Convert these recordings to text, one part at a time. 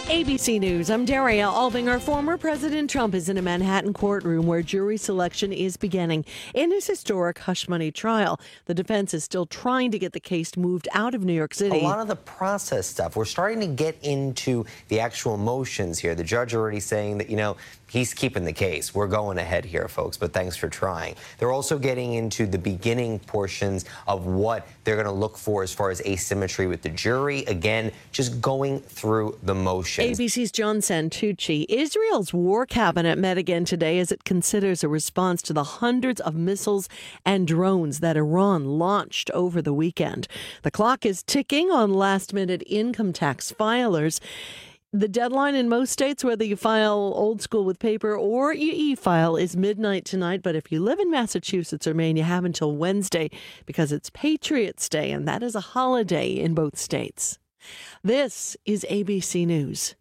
ABC News, I'm Daria Albinger. Former President Trump is in a Manhattan courtroom where jury selection is beginning. In his historic hush money trial, the defense is still trying to get the case moved out of New York City. A lot of the process stuff, we're starting to get into the actual motions here. The judge already saying that, he's keeping the case. We're going ahead here, folks, but thanks for trying. They're also getting into the beginning portions of what they're going to look for as far as asymmetry with the jury. Again, just going through the motions. ABC's John Santucci. Israel's war cabinet met again today as it considers a response to the hundreds of missiles and drones that Iran launched over the weekend. The clock is ticking on last-minute income tax filers. The deadline in most states, whether you file old school with paper or you e-file, is midnight tonight. But if you live in Massachusetts or Maine, you have until Wednesday because it's Patriots Day, and that is a holiday in both states. This is ABC News.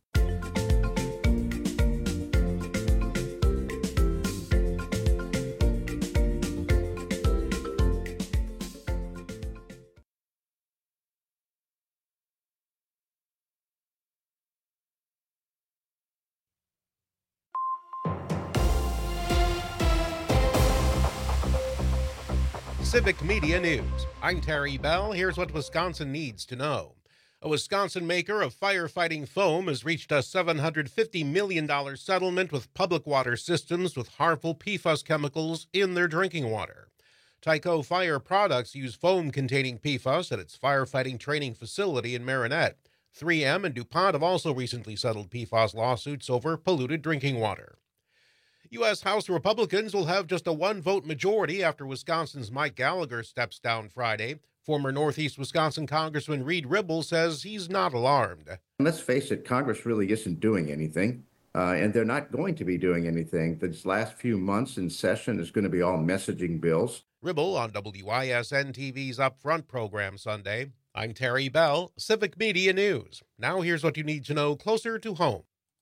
Civic Media News. I'm Terry Bell. Here's what Wisconsin needs to know. A Wisconsin maker of firefighting foam has reached a $750 million settlement with Public Water Systems with harmful PFAS chemicals in their drinking water. Tyco Fire Products use foam containing PFAS at its firefighting training facility in Marinette. 3M and DuPont have also recently settled PFAS lawsuits over polluted drinking water. U.S. House Republicans will have just a one-vote majority after Wisconsin's Mike Gallagher steps down Friday. Former Northeast Wisconsin Congressman Reed Ribble says he's not alarmed. Let's face it, Congress really isn't doing anything, and they're not going to be doing anything. This last few months in session is going to be all messaging bills. Ribble on WISN-TV's Upfront program Sunday. I'm Terry Bell, Civic Media News. Now here's what you need to know closer to home.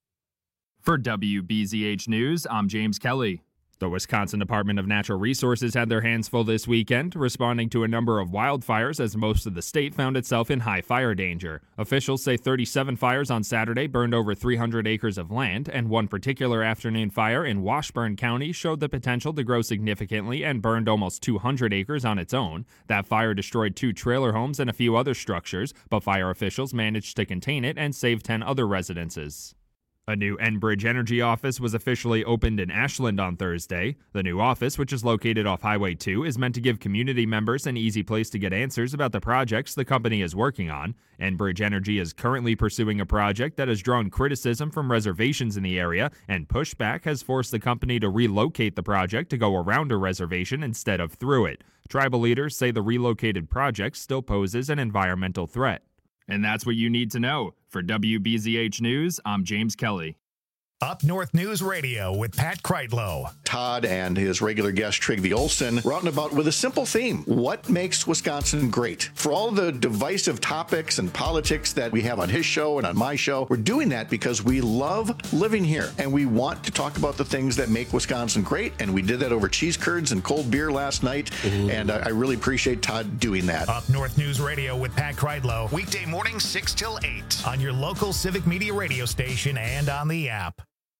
For WBZH News, I'm James Kelly. The Wisconsin Department of Natural Resources had their hands full this weekend, responding to a number of wildfires as most of the state found itself in high fire danger. Officials say 37 fires on Saturday burned over 300 acres of land, and one particular afternoon fire in Washburn County showed the potential to grow significantly and burned almost 200 acres on its own. That fire destroyed 2 trailer homes and a few other structures, but fire officials managed to contain it and save 10 other residences. A new Enbridge Energy office was officially opened in Ashland on Thursday. The new office, which is located off Highway 2, is meant to give community members an easy place to get answers about the projects the company is working on. Enbridge Energy is currently pursuing a project that has drawn criticism from reservations in the area, and pushback has forced the company to relocate the project to go around a reservation instead of through it. Tribal leaders say the relocated project still poses an environmental threat. And that's what you need to know. For WBZH News, I'm James Kelly. Up North News Radio with Pat Kreitlow. Todd and his regular guest Trygve Olsen were out and about with a simple theme. What makes Wisconsin great? For all the divisive topics and politics that we have on his show and on my show, we're doing that because we love living here and we want to talk about the things that make Wisconsin great. And we did that over cheese curds and cold beer last night. And I really appreciate Todd doing that. Up North News Radio with Pat Kreitlow. Weekday mornings 6 till 8 on your local Civic Media radio station and on the app.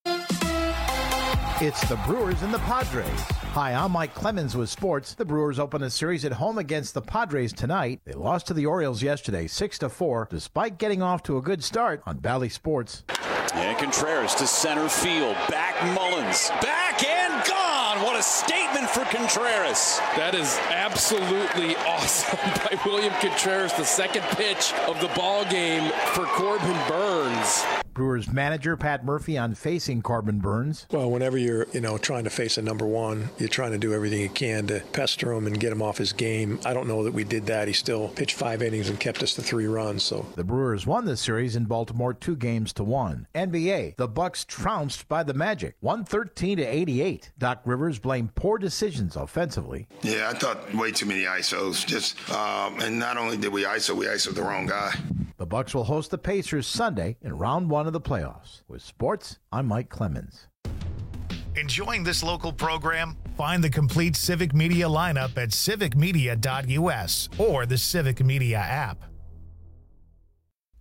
It's the Brewers and the Padres. Hi, I'm Mike Clemens with sports. The Brewers open a series at home against the Padres tonight. They lost to the Orioles yesterday, 6-4, despite getting off to a good start on Bally Sports. And Contreras to center field. Back Mullins. Back and gone. What a statement for Contreras. That is absolutely awesome by William Contreras. The second pitch of the ball game for Corbin Burns. Brewers manager Pat Murphy on facing Corbin Burns. Well, whenever you're, trying to face a number one, you're trying to do everything you can to pester him and get him off his game. I don't know that we did that. He still pitched 5 innings and kept us to 3 runs. So the Brewers won this series in Baltimore 2-1. NBA, the Bucks trounced by the Magic, 113-88. Doc Rivers blamed poor decisions offensively. Yeah, I thought way too many ISOs. And not only did we ISO'd the wrong guy. The Bucks will host the Pacers Sunday in round 1 of the playoffs. With sports, I'm Mike Clemens. Enjoying this local program? Find the complete Civic Media lineup at civicmedia.us or the Civic Media app.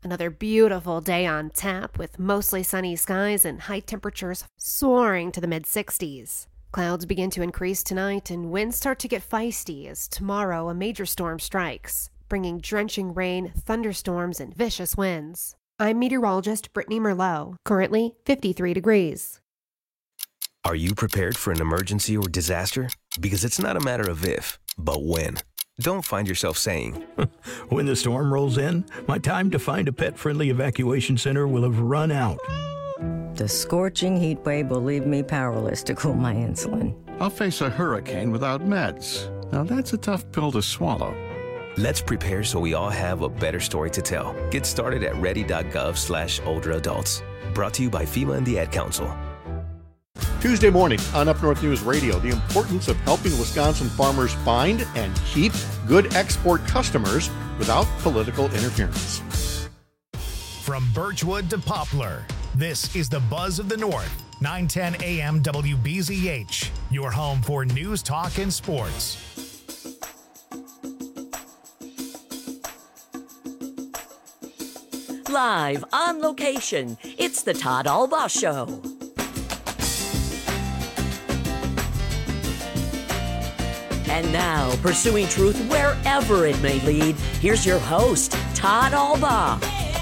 Another beautiful day on tap with mostly sunny skies and high temperatures soaring to the mid-60s. Clouds begin to increase tonight and winds start to get feisty as tomorrow a major storm strikes, bringing drenching rain, thunderstorms, and vicious winds. I'm meteorologist Brittany Merlot, currently 53 degrees. Are you prepared for an emergency or disaster? Because it's not a matter of if, but when. Don't find yourself saying, when the storm rolls in, my time to find a pet-friendly evacuation center will have run out. The scorching heat wave will leave me powerless to cool my insulin. I'll face a hurricane without meds. Now that's a tough pill to swallow. Let's prepare so we all have a better story to tell. Get started at ready.gov/older adults. Brought to you by FEMA and the Ad Council. Tuesday morning on Up North News Radio, the importance of helping Wisconsin farmers find and keep good export customers without political interference. From Birchwood to Poplar, this is the Buzz of the North, 910 AM WBZH, your home for news, talk, and sports. Live on location, it's the Todd Albaugh Show. And now, pursuing truth wherever it may lead, here's your host, Todd Albaugh.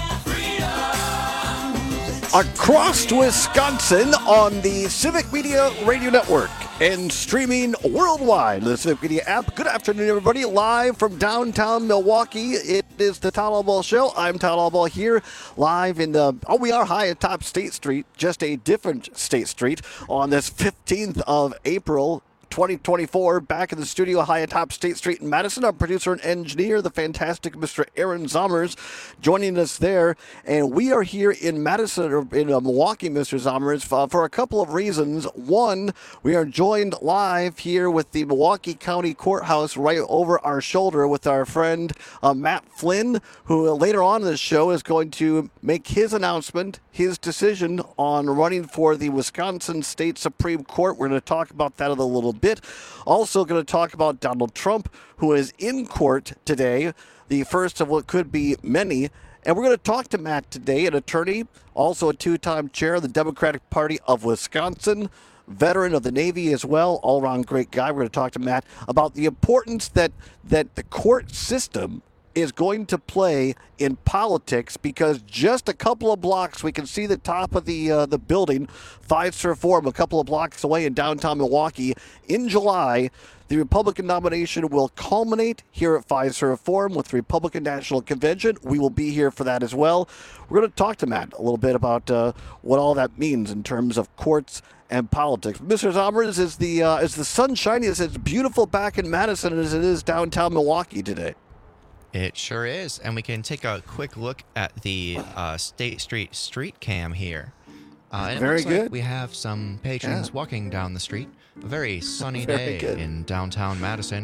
Across Wisconsin on the Civic Media Radio Network and streaming worldwide, the Civic Media app. Good afternoon, everybody. Live from downtown Milwaukee, it is the Todd Albaugh Show. I'm Todd Albaugh here, live in we are high atop State Street, just a different State Street, on this 15th of April, 2024, back in the studio high atop State Street in Madison. Our producer and engineer, the fantastic Mr. Aaron Zommers, joining us there. And we are here in Madison, or in Milwaukee, Mr. Zommers, for a couple of reasons. One, we are joined live here with the Milwaukee County Courthouse right over our shoulder with our friend Matt Flynn, who later on in the show is going to make his announcement, his decision on running for the Wisconsin State Supreme Court. We're going to talk about that in a little bit. Also going to talk about Donald Trump, who is in court today, the first of what could be many. And we're going to talk to Matt today, an attorney, also a two-time chair of the Democratic Party of Wisconsin, veteran of the Navy as well, all-around great guy. We're going to talk to Matt about the importance that the court system is going to play in politics, because just a couple of blocks, we can see the top of the building, Fiserv Forum, a couple of blocks away in downtown Milwaukee. In July, the Republican nomination will culminate here at Fiserv Forum with the Republican National Convention. We will be here for that as well. We're going to talk to Matt a little bit about what all that means in terms of courts and politics. Mr. Zommers, is the sun shining? It's beautiful back in Madison as it is downtown Milwaukee today. It sure is, and we can take a quick look at the State Street cam here. And Very looks good. Like we have some patrons walking down the street. A very sunny day in downtown Madison.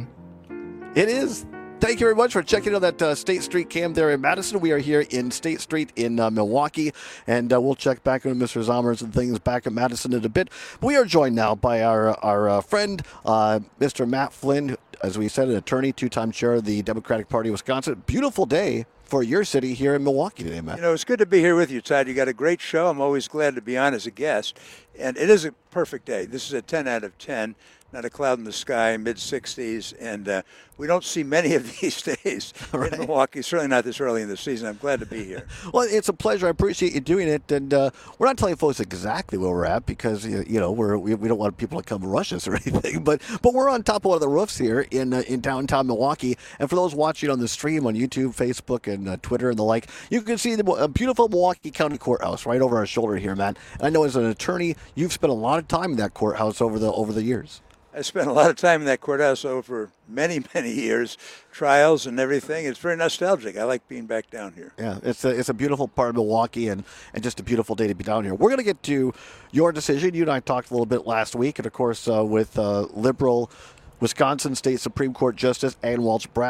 It is. Thank you very much for checking out that State Street cam there in Madison. We are here in State Street in Milwaukee, and we'll check back with Mr. Zommers and things back in Madison in a bit. We are joined now by our friend, Mr. Matt Flynn, as we said, an attorney, two-time chair of the Democratic Party of Wisconsin. Beautiful day for your city here in Milwaukee today, Matt. You know, it's good to be here with you, Todd. You got a great show. I'm always glad to be on as a guest. And it is a perfect day. This is a 10 out of 10. Not a cloud in the sky, mid-60s, and we don't see many of these days in Milwaukee, certainly not this early in the season. I'm glad to be here. Well, it's a pleasure. I appreciate you doing it, and we're not telling folks exactly where we're at because, we don't want people to come rush us or anything, but we're on top of one of the roofs here in downtown Milwaukee, and for those watching on the stream on YouTube, Facebook, and Twitter and the like, you can see the beautiful Milwaukee County Courthouse right over our shoulder here, Matt. And I know as an attorney, you've spent a lot of time in that courthouse over the years. I spent a lot of time in that courthouse over many, many years, trials and everything. It's very nostalgic. I like being back down here. Yeah, it's a beautiful part of Milwaukee and just a beautiful day to be down here. We're going to get to your decision. You and I talked a little bit last week, and of course with liberal Wisconsin State Supreme Court Justice Ann Walsh Bradley,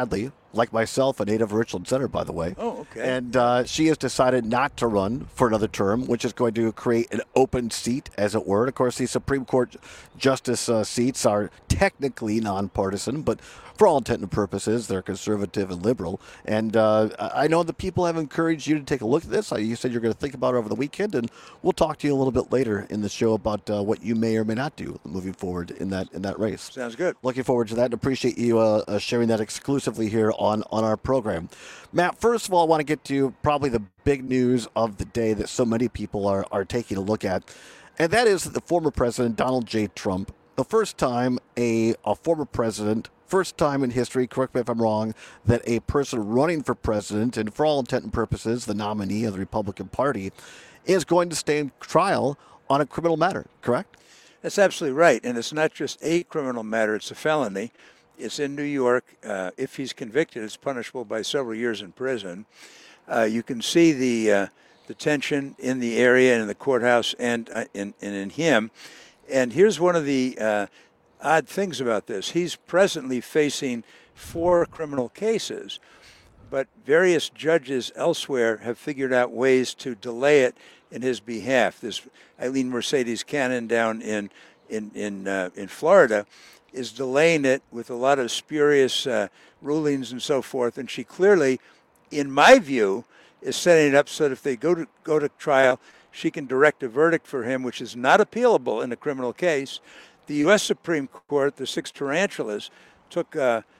like myself, a native of Richland Center, by the way. Oh, okay. And she has decided not to run for another term, which is going to create an open seat, as it were. And of course, the Supreme Court justice seats are technically nonpartisan, but for all intent and purposes, they're conservative and liberal. And I know the people have encouraged you to take a look at this. You said you're going to think about it over the weekend, and we'll talk to you a little bit later in the show about what you may or may not do moving forward in that race. Sounds good. Looking forward to that and appreciate you sharing that exclusively here on our program. Matt, first of all, I want to get to probably the big news of the day that so many people are taking a look at, and that is that the former president, Donald J. Trump, the first time a former president, first time in history, correct me if I'm wrong, that a person running for president, and for all intent and purposes, the nominee of the Republican Party, is going to stand trial on a criminal matter, correct? That's absolutely right. And it's not just a criminal matter, it's a felony. It's in New York. If he's convicted, it's punishable by several years in prison. You can see the tension in the area and in the courthouse and in him. And here's one of the odd things about this. He's presently facing 4 criminal cases, but various judges elsewhere have figured out ways to delay it in his behalf. This Eileen Mercedes Cannon down in Florida is delaying it with a lot of spurious rulings and so forth, and she clearly, in my view, is setting it up so that if they go to trial, she can direct a verdict for him, which is not appealable in a criminal case. The U.S. Supreme Court, the 6 tarantulas, took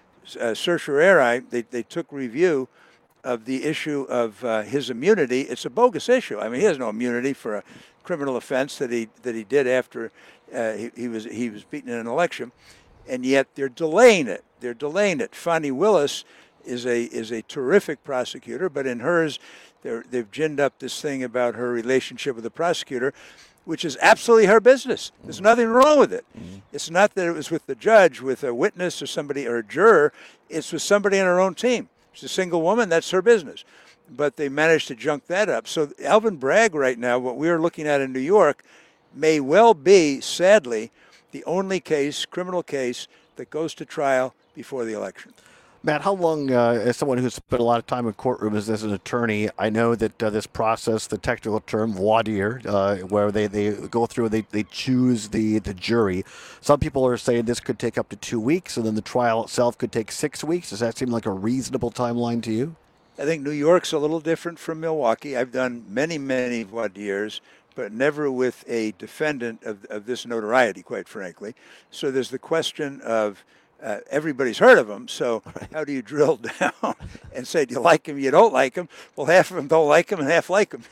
certiorari. They took review of the issue of his immunity. It's a bogus issue. I mean, he has no immunity for a criminal offense that he did after he was beaten in an election, and yet they're delaying it. They're delaying it. Fani Willis is a terrific prosecutor, but in hers, they've ginned up this thing about her relationship with the prosecutor, which is absolutely her business. There's nothing wrong with it. It's not that it was with the judge, with a witness or somebody or a juror. It's with somebody on her own team. She's a single woman. That's her business. But they managed to junk that up. So Alvin Bragg right now, what we're looking at in New York, may well be, sadly, the only criminal case that goes to trial before the election. Matt, how long, as someone who's spent a lot of time in courtrooms as an attorney, I know that this process, the technical term voir dire, where they go through and they choose the jury. Some people are saying this could take up to 2 weeks, and then the trial itself could take 6 weeks. Does that seem like a reasonable timeline to you? I think New York's a little different from Milwaukee. I've done many, many voir dires, but never with a defendant of this notoriety, quite frankly. So there's the question of everybody's heard of him, so how do you drill down and say, do you like him, you don't like him? Well, half of them don't like him and half like him.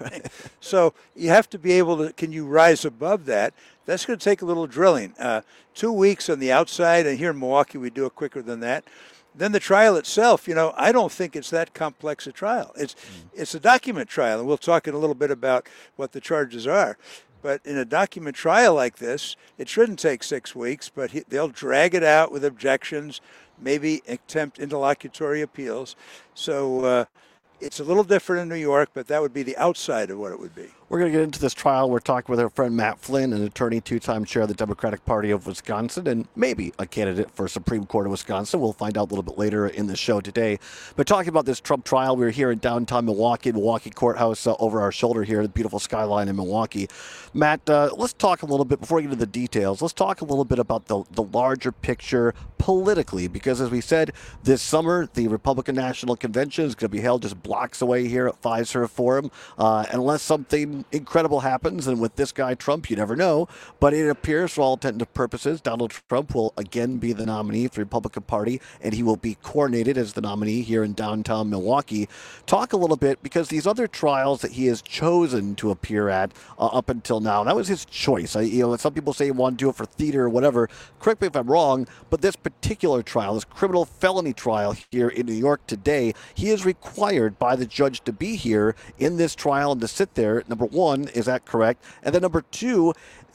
So you have to be able to, can you rise above that? That's going to take a little drilling. 2 weeks on the outside, and here in Milwaukee we do it quicker than that. Then the trial itself, I don't think it's that complex a trial. It's a document trial, and we'll talk in a little bit about what the charges are. But in a document trial like this, it shouldn't take 6 weeks, but they'll drag it out with objections, maybe attempt interlocutory appeals. So it's a little different in New York, but that would be the outside of what it would be. We're going to get into this trial. We're talking with our friend Matt Flynn, an attorney, 2-time chair of the Democratic Party of Wisconsin, and maybe a candidate for Supreme Court of Wisconsin. We'll find out a little bit later in the show today. But talking about this Trump trial, we're here in downtown Milwaukee Courthouse over our shoulder here, the beautiful skyline in Milwaukee. Matt, let's talk a little bit, before we get into the details, let's talk a little bit about the larger picture politically, because as we said, this summer, the Republican National Convention is going to be held just blocks away here at Fiserv Forum. Unless something incredible happens, and with this guy Trump, you never know, but it appears for all intents and purposes Donald Trump will again be the nominee for the Republican Party, and he will be coronated as the nominee here in downtown Milwaukee. Talk a little bit, because these other trials that he has chosen to appear at up until now, that was his choice. Some people say he wanted to do it for theater or whatever. Correct me if I'm wrong, but this particular trial, this criminal felony trial here in New York today, he is required by the judge to be here in this trial and to sit there. Number one, is that correct? And then number two,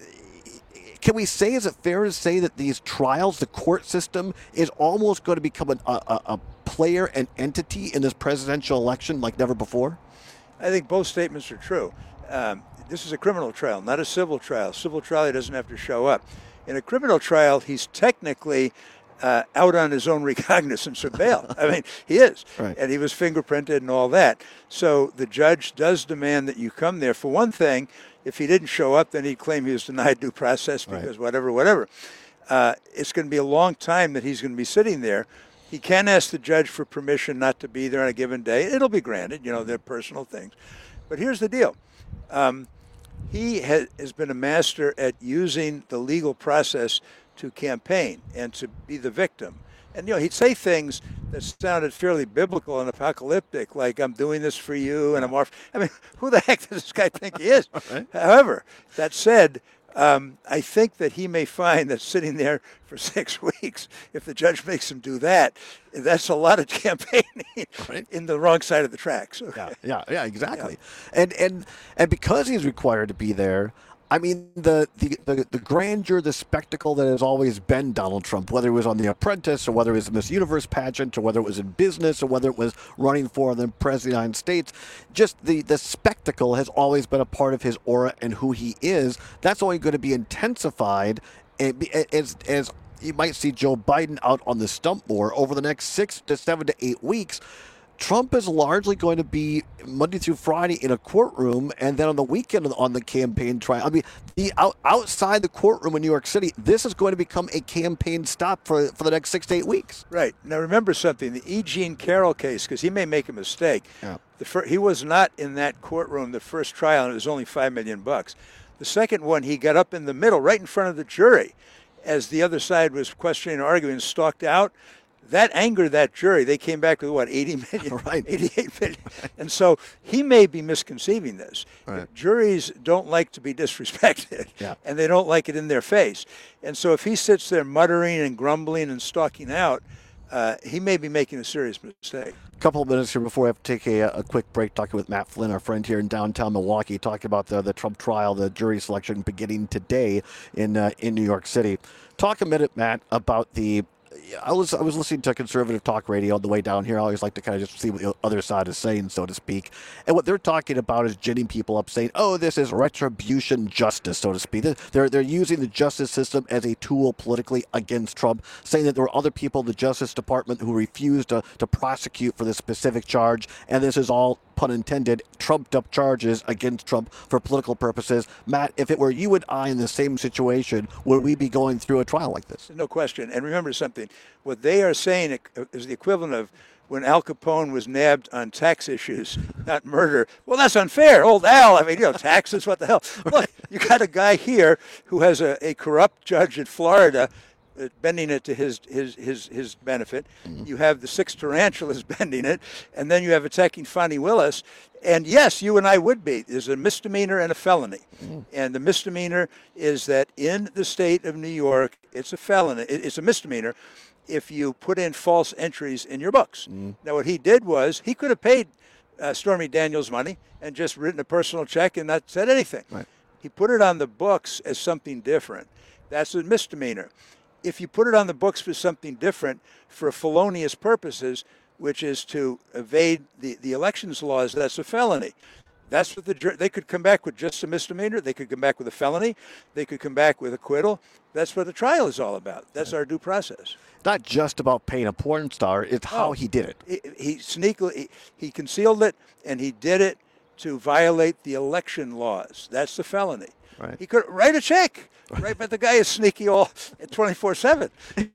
can we say, is it fair to say that these trials, the court system, is almost going to become a player and entity in this presidential election like never before? I think both statements are true. This is a criminal trial, not a civil trial. Civil trial, he doesn't have to show up. In a criminal trial, he's technically out on his own recognizance of bail. I mean, he is. Right. And he was fingerprinted and all that. So the judge does demand that you come there. For one thing, if he didn't show up, then he'd claim he was denied due process because whatever. It's going to be a long time that he's going to be sitting there. He can ask the judge for permission not to be there on a given day. It'll be granted. They're personal things. But here's the deal. He has been a master at using the legal process to campaign and to be the victim. And, he'd say things that sounded fairly biblical and apocalyptic, like, I'm doing this for you and I'm off. I mean, who the heck does this guy think he is? Right. However, that said, I think that he may find that sitting there for 6 weeks, if the judge makes him do that, that's a lot of campaigning in the wrong side of the tracks. Okay. Yeah, exactly. Yeah. And because he's required to be there, I mean, the grandeur, the spectacle that has always been Donald Trump, whether it was on The Apprentice or whether it was the Miss Universe pageant or whether it was in business or whether it was running for the President of the United States, just the spectacle has always been a part of his aura and who he is. That's only going to be intensified as you might see Joe Biden out on the stump more over the next 6 to 7 to 8 weeks. Trump is largely going to be Monday through Friday in a courtroom, and then on the weekend on the campaign trial. I mean, outside the courtroom in New York City, this is going to become a campaign stop for the next 6 to 8 weeks. Right. Now, remember something. The E. Jean Carroll case, because he may make a mistake. Yeah. He was not in that courtroom the first trial, and it was only $5 million. The second one, he got up in the middle, right in front of the jury, as the other side was questioning and arguing, stalked out. That angered that jury. They came back with, 80 million? Right. 88 million. And so he may be misconceiving this. Right. Juries don't like to be disrespected, and they don't like it in their face. And so if he sits there muttering and grumbling and stalking out, he may be making a serious mistake. A couple of minutes here before I have to take a quick break, talking with Matt Flynn, our friend here in downtown Milwaukee, talking about the Trump trial, the jury selection beginning today in New York City. Talk a minute, Matt, about I was listening to conservative talk radio on the way down here. I always like to kind of just see what the other side is saying, so to speak. And what they're talking about is ginning people up, saying, "Oh, this is retribution justice," so to speak. They're using the justice system as a tool politically against Trump, saying that there were other people in the Justice Department who refused to prosecute for this specific charge, and this is all, pun intended, trumped up charges against Trump for political purposes. Matt, if it were you and I in the same situation, would we be going through a trial like this? No question. And remember something. What they are saying is the equivalent of when Al Capone was nabbed on tax issues, not murder. Well, that's unfair. Old Al, I mean, taxes, what the hell? Look, you got a guy here who has a corrupt judge in Florida bending it to his benefit. Mm-hmm. You have the 6 tarantulas bending it, and then you have attacking Fani Willis. And yes, you and I would be. There's a misdemeanor and a felony. Mm-hmm. And the misdemeanor is that in the state of New York, it's a felony. It's a misdemeanor if you put in false entries in your books. Mm-hmm. Now, what he did was he could have paid Stormy Daniels money and just written a personal check and not said anything. Right. He put it on the books as something different. That's a misdemeanor. If you put it on the books for something different, for felonious purposes, which is to evade the elections laws, that's a felony. That's what they could come back with just a misdemeanor. They could come back with a felony. They could come back with acquittal. That's what the trial is all about. That's our due process. Not just about paying a porn star. It's how he did it. He sneakily, he concealed it, and he did it to violate the election laws. That's the felony. Right. He could write a check. Right, but the guy is sneaky all 24/7.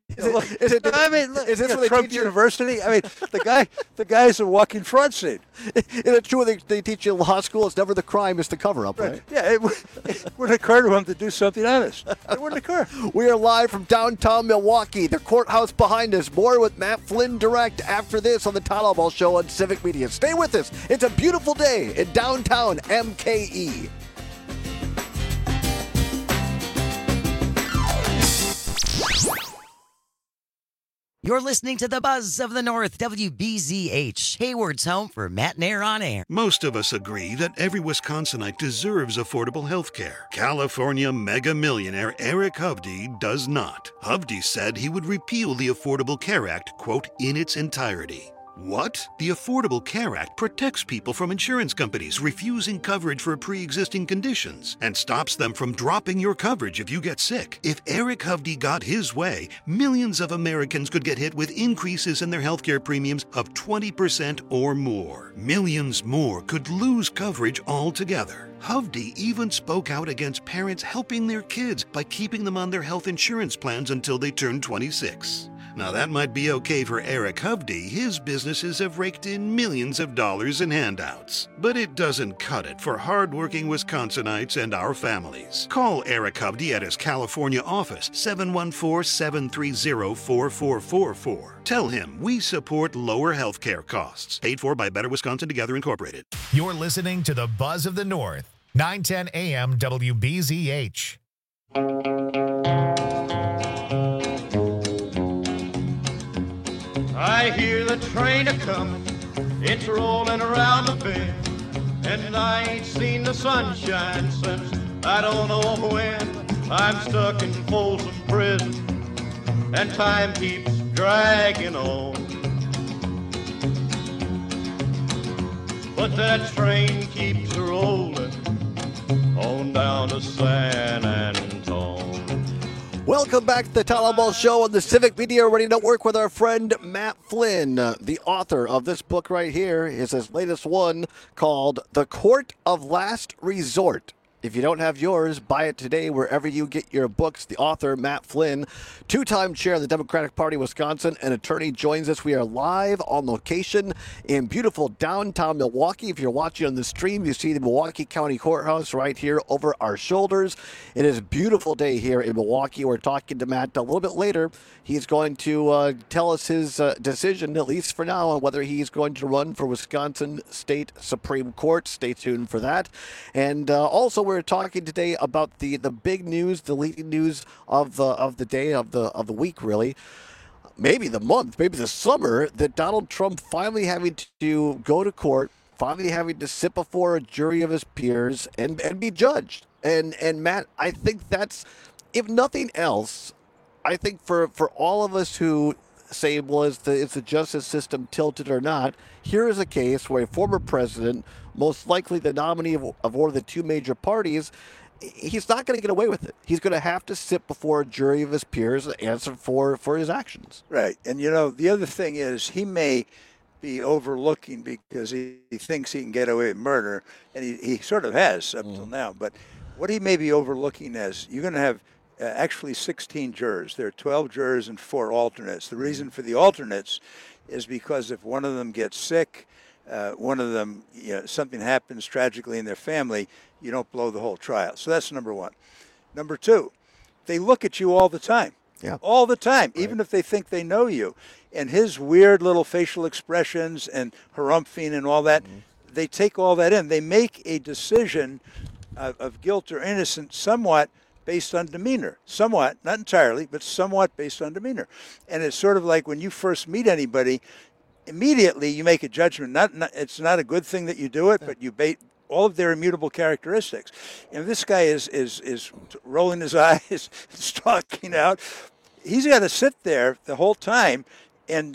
Is it Trump University? I mean, the guy's a walking fraud scene. Is it true they teach you in law school? It's never the crime; it's the cover-up, right? Yeah, it wouldn't occur to him to do something honest. It wouldn't occur. We are live from downtown Milwaukee, the courthouse behind us. More with Matt Flynn direct after this on the Todd Albaugh Show on Civic Media. Stay with us. It's a beautiful day in downtown MKE. You're listening to the Buzz of the North, WBZH, Hayward's home for Matt and Air on Air. Most of us agree that every Wisconsinite deserves affordable health care. California mega millionaire Eric Hovde does not. Hovde said he would repeal the Affordable Care Act, quote, in its entirety. What? The Affordable Care Act protects people from insurance companies refusing coverage for pre-existing conditions and stops them from dropping your coverage if you get sick. If Eric Hovde got his way, millions of Americans could get hit with increases in their healthcare premiums of 20% or more. Millions more could lose coverage altogether. Hovde even spoke out against parents helping their kids by keeping them on their health insurance plans until they turn 26. Now that might be okay for Eric Hovde. His businesses have raked in millions of dollars in handouts. But it doesn't cut it for hardworking Wisconsinites and our families. Call Eric Hovde at his California office, 714-730-4444. Tell him we support lower health care costs. Paid for by Better Wisconsin Together Incorporated. You're listening to the Buzz of the North, 910 AM WBZH. I hear the train a-comin', it's rolling around the bend, and I ain't seen the sunshine since I don't know when. I'm stuck in Folsom Prison, and time keeps dragging on. But that train keeps rolling on down to San Antone. Welcome back to the Tyler Ball Show on the Civic Media Radio Network with our friend Matt Flynn. The author of this book right here is his latest one called The Court of Last Resort. If you don't have yours, buy it today wherever you get your books. The author, Matt Flynn, two-time chair of the Democratic Party of Wisconsin, and attorney, joins us. We are live on location in beautiful downtown Milwaukee. If you're watching on the stream, you see the Milwaukee County Courthouse right here over our shoulders. It is a beautiful day here in Milwaukee. We're talking to Matt a little bit later. He's going to tell us his decision, at least for now, on whether he's going to run for Wisconsin State Supreme Court. Stay tuned for that. And also, we're talking today about the big news, the leading news of the day, of the week, really. Maybe the month, maybe the summer, that Donald Trump finally having to go to court, finally having to sit before a jury of his peers and be judged. And Matt, I think that's, if nothing else, I think for all of us who say, well, is the justice system tilted or not, here is a case where a former president, most likely the nominee of one of the two major parties, he's not going to get away with it. He's going to have to sit before a jury of his peers and answer for his actions. Right. And, the other thing is he may be overlooking because he thinks he can get away with murder, and he sort of has up till now. But what he may be overlooking is you're going to have actually 16 jurors. There are 12 jurors and 4 alternates. The reason for the alternates is because if one of them gets sick, one of them, something happens tragically in their family, you don't blow the whole trial. So that's number one. Number two, they look at you all the time. Yeah. All the time, right. Even if they think they know you. And his weird little facial expressions and harumphing and all that, they take all that in. They make a decision of guilt or innocence somewhat based on demeanor. Somewhat, not entirely, but somewhat based on demeanor. And it's sort of like when you first meet anybody, immediately you make a judgment. It's not a good thing that you do it, but you bait all of their immutable characteristics. And this guy is rolling his eyes, stalking out. He's got to sit there the whole time and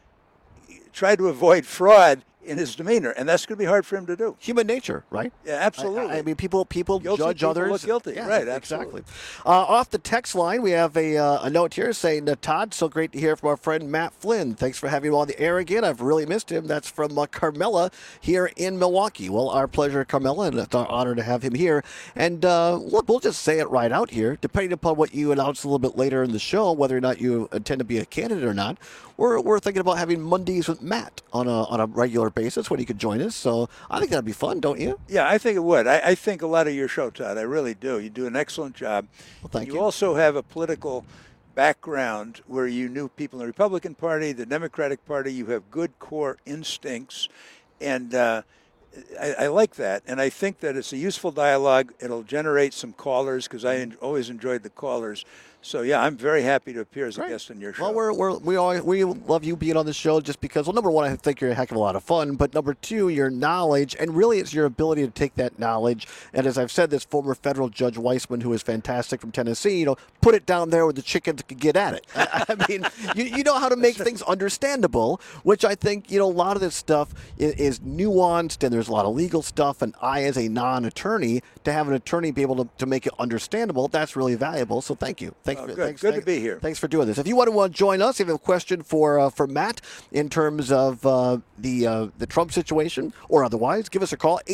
try to avoid fraud in his demeanor, and that's going to be hard for him to do. Human nature, right? Yeah, absolutely. I mean, people guilty judge people others. Look guilty, yeah, right? Exactly. Off the text line, we have a note here saying, Todd, so great to hear from our friend Matt Flynn. Thanks for having him on the air again. I've really missed him. That's from Carmela here in Milwaukee. Well, our pleasure, Carmela, and it's our honor to have him here. And look, we'll just say it right out here. Depending upon what you announce a little bit later in the show, whether or not you intend to be a candidate or not, we're thinking about having Mondays with Matt on a regular basis when he could join us. So I think that'd be fun, don't you? Yeah, I think it would. I think a lot of your show, Todd. I really do. You do an excellent job. Well, thank you. You also have a political background where you knew people in the Republican Party, the Democratic Party. You have good core instincts, and I like that. And I think that it's a useful dialogue. It'll generate some callers because I always enjoyed the callers. So, yeah, I'm very happy to appear as a guest on your show. Well, we love you being on the show just because, well, number one, I think you're a heck of a lot of fun, but number two, your knowledge, and really it's your ability to take that knowledge, and as I've said, this former federal Judge Weissman, who is fantastic from Tennessee, put it down there where the chickens could get at it. I mean, you know how to make things understandable, which I think, a lot of this stuff is nuanced, and there's a lot of legal stuff, and I, as a non-attorney, to have an attorney be able to make it understandable, that's really valuable, so thank you. Good to be here. Thanks for doing this. If you want to join us, if you have a question for Matt in terms of the Trump situation or otherwise, give us a call,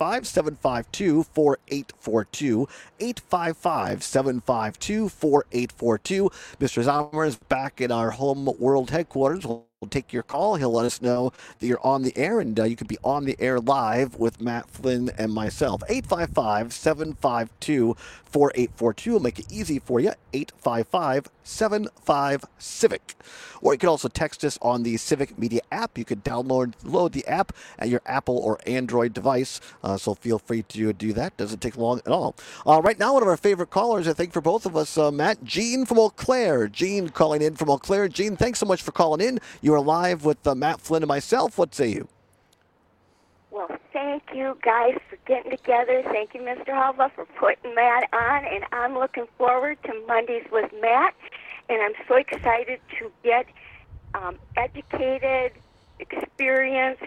855-752-4842, 855-752-4842. Mr. Zahmer is back in our home world headquarters. We'll take your call. He'll let us know that you're on the air, and you could be on the air live with Matt Flynn and myself. 855-752-4842. We'll make it easy for you. 855-75-CIVIC. Or you can also text us on the Civic Media app. You could download the app at your Apple or Android device, so feel free to do that. Doesn't take long at all. Right now, one of our favorite callers, I think, for both of us, Matt, Gene from Eau Claire. Gene calling in from Eau Claire. Gene, thanks so much for calling in. You are live with Matt Flynn and myself. What say you? Well, thank you guys for getting together. Thank you, Mr. Halva, for putting Matt on. And I'm looking forward to Mondays with Matt. And I'm so excited to get educated, experienced,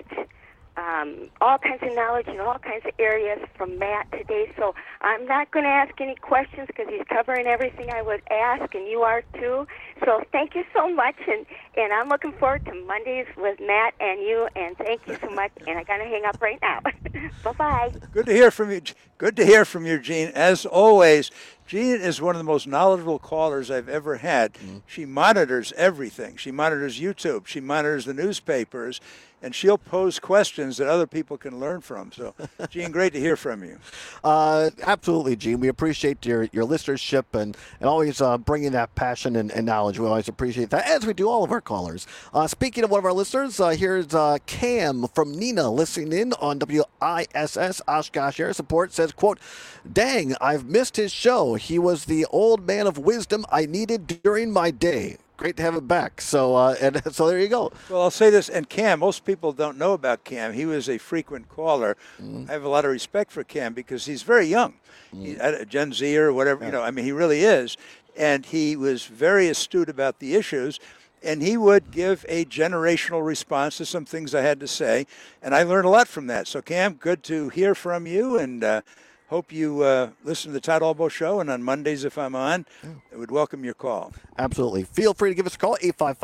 all kinds of knowledge in all kinds of areas from Matt today. So I'm not going to ask any questions because he's covering everything I would ask, and you are too. So thank you so much, and I'm looking forward to Mondays with Matt and you, and thank you so much. And I got to hang up right now. Bye-bye. Good to hear from you. Good to hear from you, Gene. As always, Gene is one of the most knowledgeable callers I've ever had. She monitors everything. She monitors YouTube. She monitors the newspapers. And she'll pose questions that other people can learn from. So, Gene, great to hear from you. Absolutely, Gene. We appreciate your listenership and always bringing that passion and knowledge. We always appreciate that, as we do all of our callers. Speaking of one of our listeners, here's Cam from Nina listening in on WISS Oshkosh Air Support. Says, quote, "Dang, I've missed his show. He was the old man of wisdom I needed during my day. Great to have him back." So so there you go. Well, I'll say this, and Cam, most people don't know about Cam. He was a frequent caller. I have a lot of respect for Cam because he's very young. He's a Gen Z or whatever, he really is. And he was very astute about the issues, and he would give a generational response to some things I had to say, and I learned a lot from that. So, Cam, good to hear from you, and hope you listen to the Todd Albo Show, and on Mondays, if I'm on, I would welcome your call. Absolutely. Feel free to give us a call,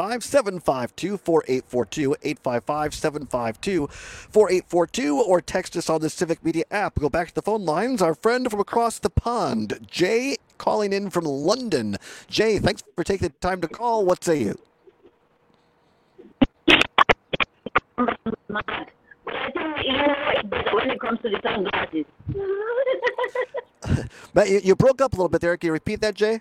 855-752-4842, 855-752-4842, or text us on the Civic Media app. We'll go back to the phone lines. Our friend from across the pond, Jay, calling in from London. Jay, thanks for taking the time to call. What say you? When it comes to the sunglasses. Matt, you broke up a little bit there. Can you repeat that, Jay?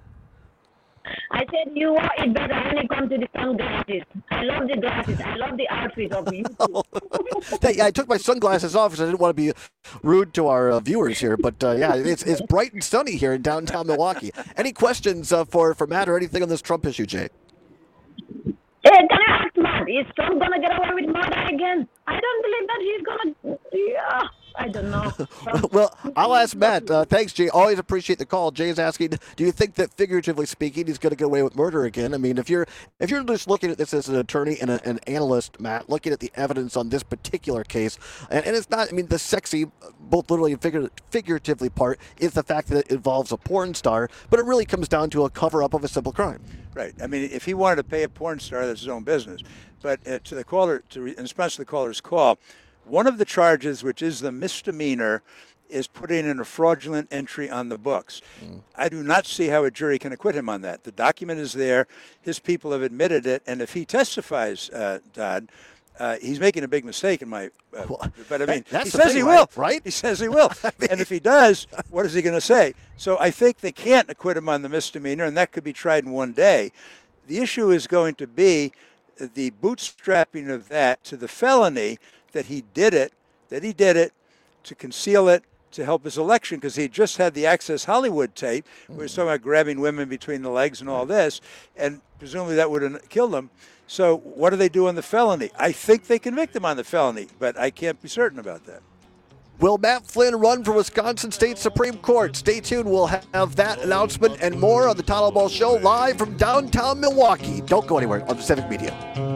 I said you are it better when it comes to the sunglasses. I love the glasses. I love the outfit of you. I took my sunglasses off because I didn't want to be rude to our viewers here. But it's bright and sunny here in downtown Milwaukee. Any questions for Matt or anything on this Trump issue, Jay? Can I ask Matt, is Trump going to get away with murder again? I don't believe that he's going to... Yeah, I don't know. Well, I'll ask Matt. Thanks, Jay. Always appreciate the call. Jay is asking, do you think that, figuratively speaking, he's going to get away with murder again? I mean, if you're just looking at this as an attorney and an analyst, Matt, looking at the evidence on this particular case, and it's not, the sexy, both literally and figuratively part is the fact that it involves a porn star, but it really comes down to a cover-up of a simple crime. Right. If he wanted to pay a porn star, that's his own business. But to the caller, in response to the caller's call, one of the charges, which is the misdemeanor, is putting in a fraudulent entry on the books. I do not see how a jury can acquit him on that. The document is there. His people have admitted it. And if he testifies, Todd, he's making a big mistake in my. But he says he will, right? He says he will. And if he does, what is he going to say? So I think they can't acquit him on the misdemeanor, and that could be tried in one day. The issue is going to be the bootstrapping of that to the felony that he did it to conceal it, to help his election because he just had the Access Hollywood tape. We were talking about grabbing women between the legs and all this, and presumably that would have killed him. So what do they do on the felony? I think they convict him on the felony, but I can't be certain about that. Will Matt Flynn run for Wisconsin State Supreme Court? Stay tuned. We'll have that announcement and more on the Todd Ball Show live from downtown Milwaukee. Don't go anywhere on Pacific Media.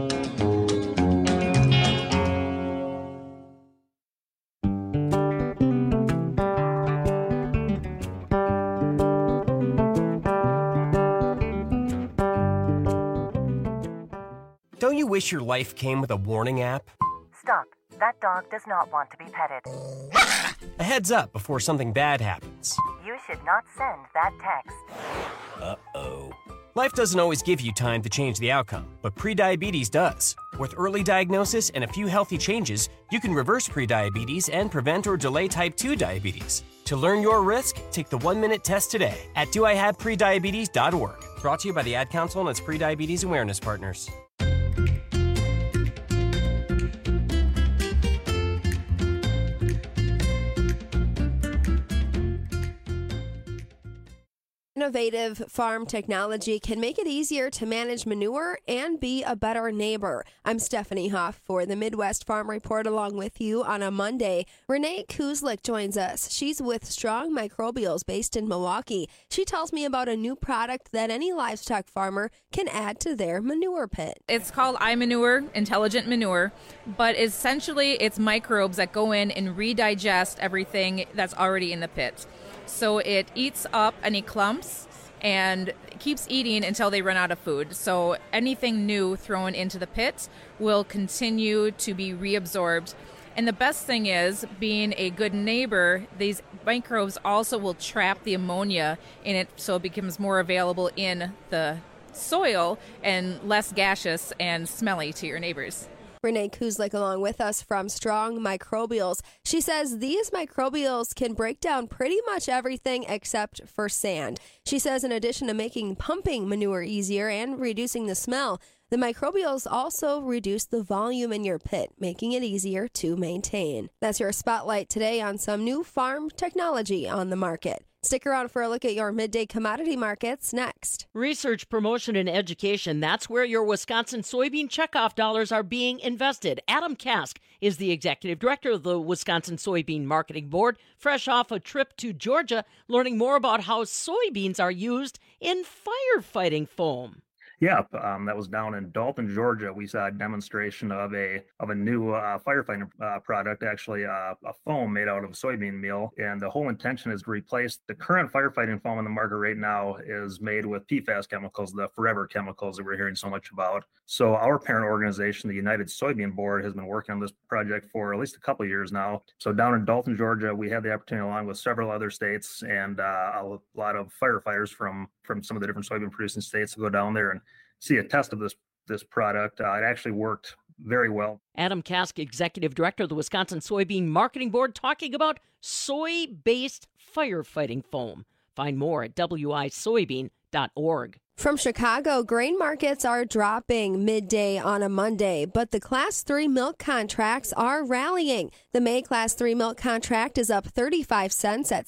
Don't you wish your life came with a warning app? Stop. That dog does not want to be petted. A heads up before something bad happens. You should not send that text. Uh-oh. Life doesn't always give you time to change the outcome, but prediabetes does. With early diagnosis and a few healthy changes, you can reverse prediabetes and prevent or delay type 2 diabetes. To learn your risk, take the 1-minute test today at doihaveprediabetes.org. Brought to you by the Ad Council and its prediabetes awareness partners. Innovative farm technology can make it easier to manage manure and be a better neighbor. I'm Stephanie Hoff for the Midwest Farm Report along with you on a Monday. Renee Kuzlik joins us. She's with Strong Microbials based in Milwaukee. She tells me about a new product that any livestock farmer can add to their manure pit. It's called iManure, Intelligent Manure, but essentially it's microbes that go in and redigest everything that's already in the pit. So it eats up any clumps and keeps eating until they run out of food. So anything new thrown into the pit will continue to be reabsorbed. And the best thing is, being a good neighbor, these microbes also will trap the ammonia in it so it becomes more available in the soil and less gaseous and smelly to your neighbors. Renee Kuzlik along with us from Strong Microbials. She says these microbials can break down pretty much everything except for sand. She says in addition to making pumping manure easier and reducing the smell, the microbials also reduce the volume in your pit, making it easier to maintain. That's your spotlight today on some new farm technology on the market. Stick around for a look at your midday commodity markets next. Research, promotion, and education. That's where your Wisconsin soybean checkoff dollars are being invested. Adam Kask is the executive director of the Wisconsin Soybean Marketing Board, fresh off a trip to Georgia, learning more about how soybeans are used in firefighting foam. Yeah, that was down in Dalton, Georgia. We saw a demonstration of a new firefighting product, actually a foam made out of soybean meal. And the whole intention is to replace the current firefighting foam in the market right now is made with PFAS chemicals, the forever chemicals that we're hearing so much about. So our parent organization, the United Soybean Board, has been working on this project for at least a couple of years now. So down in Dalton, Georgia, we had the opportunity, along with several other states and a lot of firefighters from some of the different soybean producing states, to go down there and see a test of this product. It actually worked very well. Adam Kask, executive director of the Wisconsin Soybean Marketing Board, talking about soy-based firefighting foam. Find more at wisoybean.org. From Chicago, grain markets are dropping midday on a Monday, but the Class 3 milk contracts are rallying. The May Class 3 milk contract is up 35 cents at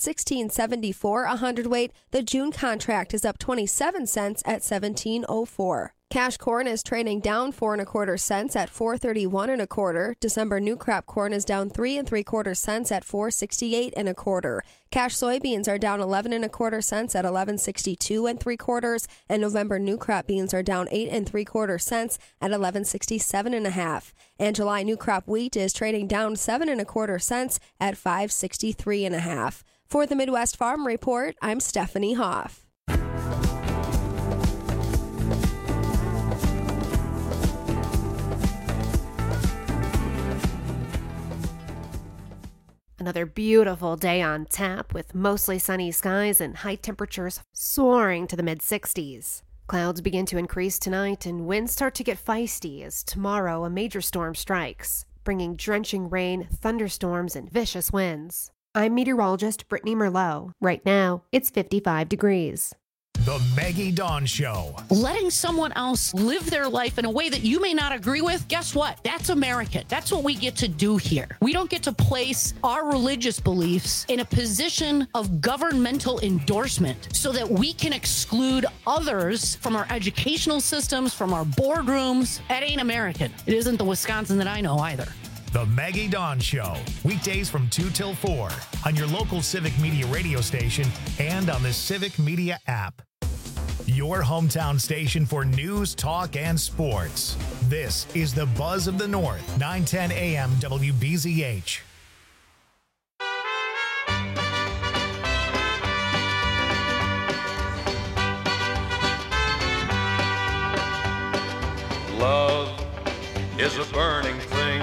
$16.74 a hundredweight. The June contract is up 27 cents at $17.04. Cash corn is trading down 4 1/4 cents at $4.31 1/4. December new crop corn is down 3 3/4 cents at $4.68 1/4. Cash soybeans are down 11 1/4 cents at $11.62 3/4, and November new crop beans are down 8 3/4 cents at $11.67 1/2. And July new crop wheat is trading down 7 1/4 cents at $5.63 1/2. For the Midwest Farm Report, I'm Stephanie Hoff. Another beautiful day on tap with mostly sunny skies and high temperatures soaring to the mid-60s. Clouds begin to increase tonight and winds start to get feisty as tomorrow a major storm strikes, bringing drenching rain, thunderstorms, and vicious winds. I'm meteorologist Brittany Merlot. Right now, it's 55 degrees. The Maggie Dawn Show. Letting someone else live their life in a way that you may not agree with, guess what? That's American. That's what we get to do here. We don't get to place our religious beliefs in a position of governmental endorsement so that we can exclude others from our educational systems, from our boardrooms. That ain't American. It isn't the Wisconsin that I know either. The Maggie Dawn Show, weekdays from 2 till 4 on your local Civic Media radio station and on the Civic Media app. Your hometown station for news, talk, and sports. This is the Buzz of the North, 910 AM WBZH. Love is a burning thing.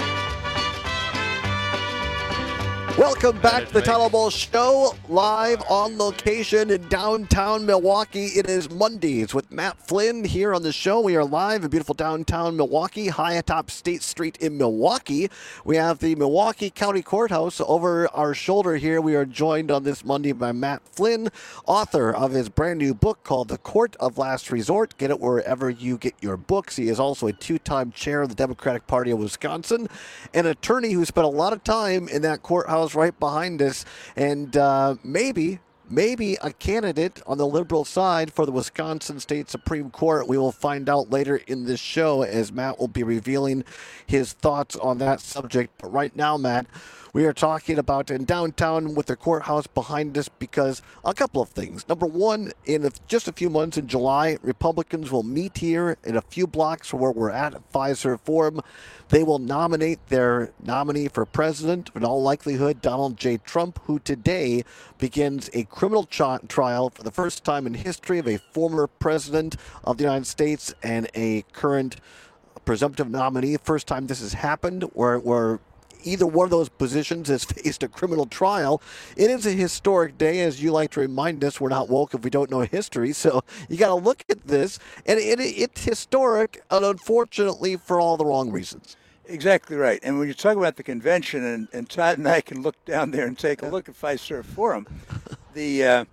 Welcome back to the Tunnel Bowl Show, live on location in downtown Milwaukee. It is Mondays with Matt Flynn here on the show. We are live in beautiful downtown Milwaukee, high atop State Street in Milwaukee. We have the Milwaukee County Courthouse over our shoulder here. We are joined on this Monday by Matt Flynn, author of his brand new book called The Court of Last Resort. Get it wherever you get your books. He is also a two-time chair of the Democratic Party of Wisconsin, an attorney who spent a lot of time in that courthouse right behind us, and maybe a candidate on the liberal side for the Wisconsin State Supreme Court. We will find out later in this show as Matt will be revealing his thoughts on that subject. But right now, Matt, we are talking about in downtown with the courthouse behind us because a couple of things. Number one, in just a few months in July, Republicans will meet here in a few blocks from where we're at Fiserv Forum. They will nominate their nominee for president, in all likelihood, Donald J. Trump, who today begins a criminal trial for the first time in history of a former president of the United States and a current presumptive nominee. First time this has happened where either one of those positions has faced a criminal trial. It is a historic day, as you like to remind us. We're not woke if we don't know history, so you got to look at this. And it's historic, and unfortunately for all the wrong reasons. Exactly right. And when you talk about the convention, and Todd and I can look down there and take a look at Fiserv Forum, I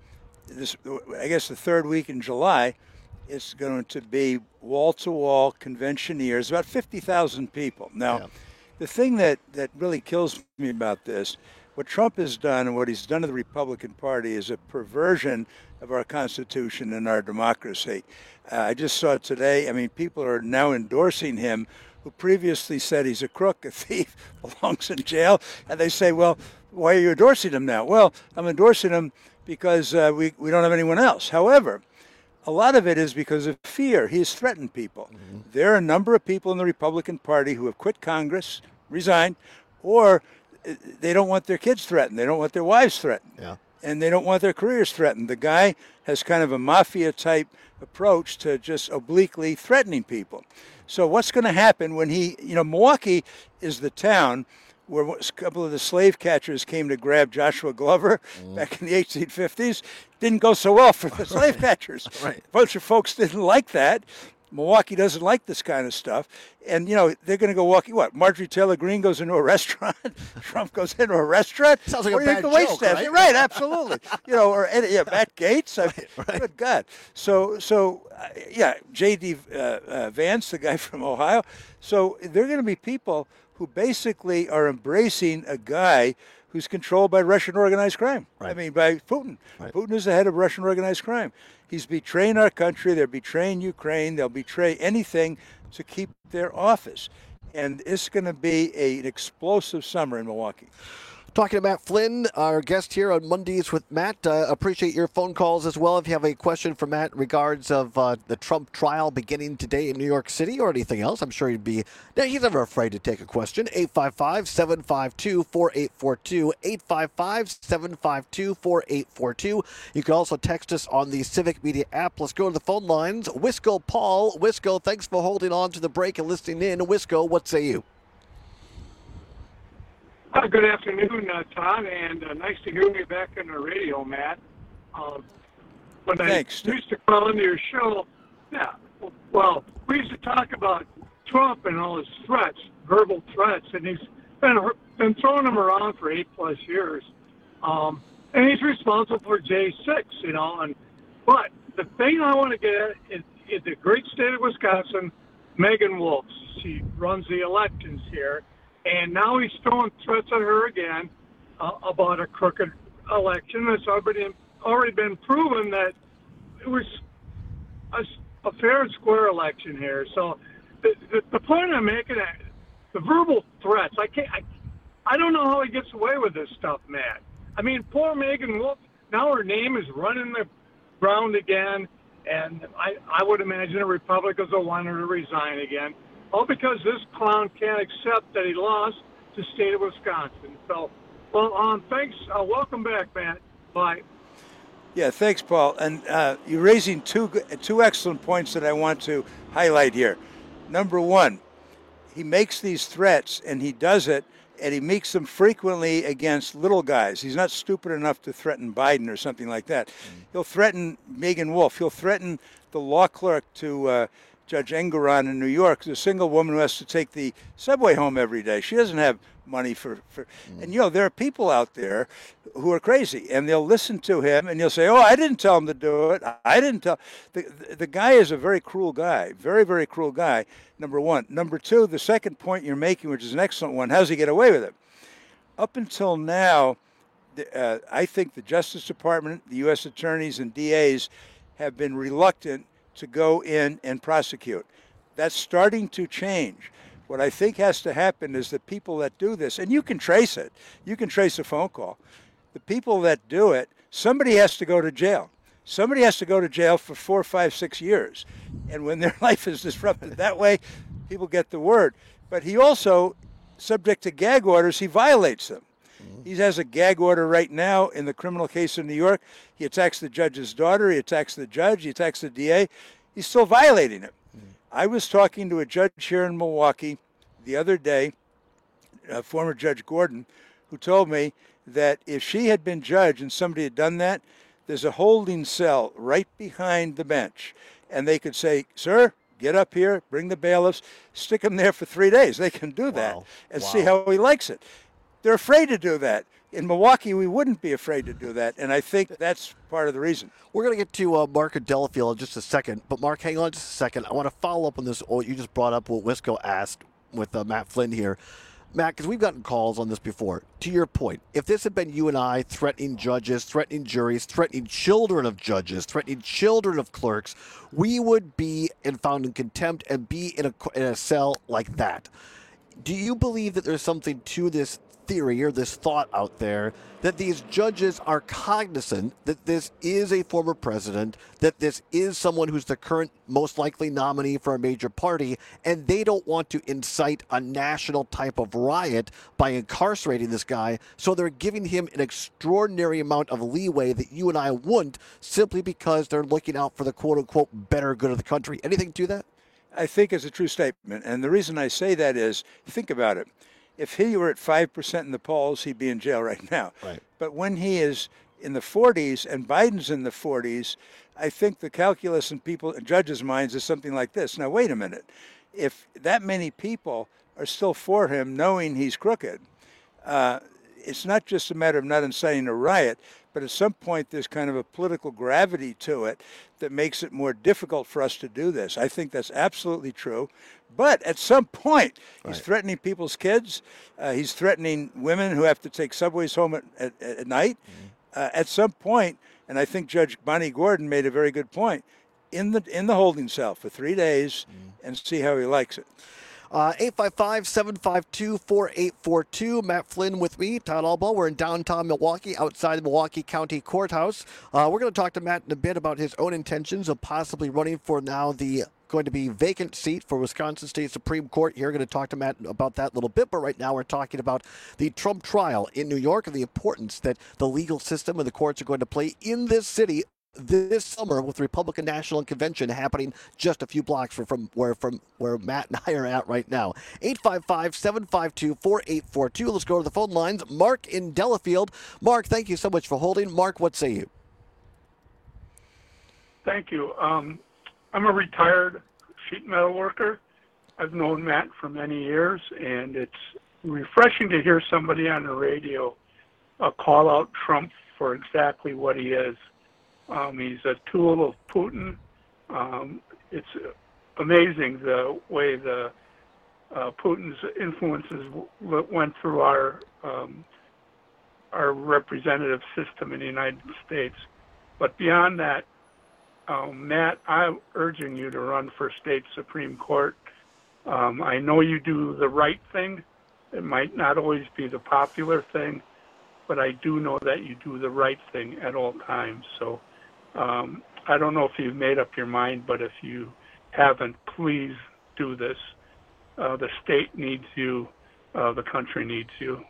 guess the third week in July, it's going to be wall-to-wall conventioneers, about 50,000 people. Now, the thing that really kills me about this, what Trump has done and what he's done to the Republican Party is a perversion of our Constitution and our democracy. I just saw it today. I mean, people are now endorsing him who previously said he's a crook, a thief, belongs in jail. And they say, well, why are you endorsing him now? Well, I'm endorsing him because we don't have anyone else. However, a lot of it is because of fear. He has threatened people. Mm-hmm. There are a number of people in the Republican Party who have quit Congress, resigned, or they don't want their kids threatened. They don't want their wives threatened. Yeah. And they don't want their careers threatened. The guy has kind of a mafia-type approach to just obliquely threatening people. So what's going to happen when Milwaukee is the town where a couple of the slave catchers came to grab Joshua Glover back in the 1850s. Didn't go so well for the slave catchers. Right. A bunch of folks didn't like that. Milwaukee doesn't like this kind of stuff. And, they're going to go walking, Marjorie Taylor Greene goes into a restaurant. Trump goes into a restaurant. Sounds like a bad joke, right? Right, absolutely. Or Matt Gaetz. Right. Good God. So J.D. Vance, the guy from Ohio. So they're going to be people who basically are embracing a guy who's controlled by Russian organized crime. Right. I mean, by Putin. Right. Putin is the head of Russian organized crime. He's betraying our country. They're betraying Ukraine. They'll betray anything to keep their office. And it's going to be an explosive summer in Milwaukee. Talking to Matt Flynn, our guest here on Mondays with Matt. Appreciate your phone calls as well. If you have a question for Matt in regards of the Trump trial beginning today in New York City or anything else, I'm sure he's never afraid to take a question. 855-752-4842, 855-752-4842. You can also text us on the Civic Media app. Let's go to the phone lines. Wisco Paul. Wisco, thanks for holding on to the break and listening in. Wisco, what say you? Good afternoon, Todd, and nice to hear you back on the radio, Matt. Thanks. I used to call into your show, we used to talk about Trump and all his threats, verbal threats, and he's been throwing them around for 8+ years. And he's responsible for J6, but the thing I want to get at is the great state of Wisconsin, Megan Wolf. She runs the elections here, and now he's throwing threats at her again about a crooked election. It's already been proven that it was a fair and square election here. So the point I'm making, the verbal threats, I don't know how he gets away with this stuff, Matt. I mean, poor Megan Wolf, now her name is running the ground again, and I would imagine the Republicans will want her to resign again, all because this clown can't accept that he lost to the state of Wisconsin. So, well, thanks. Welcome back, Matt. Bye. Yeah, thanks, Paul. And you're raising two excellent points that I want to highlight here. Number one, he makes these threats, and he does it, and he makes them frequently against little guys. He's not stupid enough to threaten Biden or something like that. He'll threaten Megan Wolf. He'll threaten the law clerk to Judge Engoron in New York, the single woman who has to take the subway home every day. She doesn't have money for and there are people out there who are crazy, and they'll listen to him, and you'll say, oh, I didn't tell him to do it. I didn't tell. The guy is a very cruel guy, very, very cruel guy, number one. Number two, the second point you're making, which is an excellent one, how does he get away with it? Up until now, I think the Justice Department, the U.S. attorneys and DAs have been reluctant to go in and prosecute. That's starting to change. What I think has to happen is that people that do this, and you can trace it, you can trace a phone call. The people that do it, somebody has to go to jail. Somebody has to go to jail for 4, 5, 6 years. And when their life is disrupted that way, people get the word. But he also, subject to gag orders, he violates them. He has a gag order right now in the criminal case in New York. He attacks the judge's daughter. He attacks the judge. He attacks the DA. He's still violating it. I was talking to a judge here in Milwaukee the other day, former Judge Gordon, who told me that if she had been judge and somebody had done that, there's a holding cell right behind the bench. And they could say, sir, get up here, bring the bailiffs, stick him there for 3 days. They can do that and see how he likes it. They're afraid to do that. In Milwaukee, we wouldn't be afraid to do that, and I think that's part of the reason. We're going to get to Mark in Delafield in just a second, but Mark, hang on just a second. I want to follow up on this. What you just brought up, what Wisco asked with Matt Flynn here. Matt, because we've gotten calls on this before. To your point, if this had been you and I threatening judges, threatening juries, threatening children of judges, threatening children of clerks, we would be found in contempt and be in a cell like that. Do you believe that there's something to this theory or this thought out there that these judges are cognizant that this is a former president, that this is someone who's the current most likely nominee for a major party, and they don't want to incite a national type of riot by incarcerating this guy, so they're giving him an extraordinary amount of leeway that you and I wouldn't, simply because they're looking out for the quote-unquote better good of the country? Anything to that? I think it's a true statement, and the reason I say that is, think about it. If he were at 5% in the polls, he'd be in jail right now. Right. But when he is in the 40s and Biden's in the 40s, I think the calculus in people, judges' minds is something like this. Now, wait a minute. If that many people are still for him, knowing he's crooked, it's not just a matter of not inciting a riot, but at some point there's kind of a political gravity to it that makes it more difficult for us to do this. I think that's absolutely true. But at some point, he's threatening people's kids. He's threatening women who have to take subways home at night. At some point, and I think Judge Bonnie Gordon made a very good point, in the holding cell for 3 days and see how he likes it. 855-752-4842. Matt Flynn with me, Todd Albaugh. We're in downtown Milwaukee, outside the Milwaukee County Courthouse. We're going to talk to Matt in a bit about his own intentions of possibly running for now the going to be vacant seat for Wisconsin State Supreme Court. Here, going to talk to Matt about that a little bit, but right now we're talking about the Trump trial in New York and the importance that the legal system and the courts are going to play in this city this summer, with the Republican National Convention happening just a few blocks from where Matt and I are at right now. 855-752-4842. Let's go to the phone lines. Mark in Delafield. Mark, thank you so much for holding. Mark, what say you? Thank you. I'm a retired sheet metal worker. I've known Matt for many years, and it's refreshing to hear somebody on the radio call out Trump for exactly what he is. He's a tool of Putin. It's amazing the way the Putin's influences went through our representative system in the United States. But beyond that, Matt, I'm urging you to run for state Supreme Court. I know you do the right thing. It might not always be the popular thing, but I do know that you do the right thing at all times. So I don't know if you've made up your mind, but if you haven't, please do this. The state needs you. The country needs you.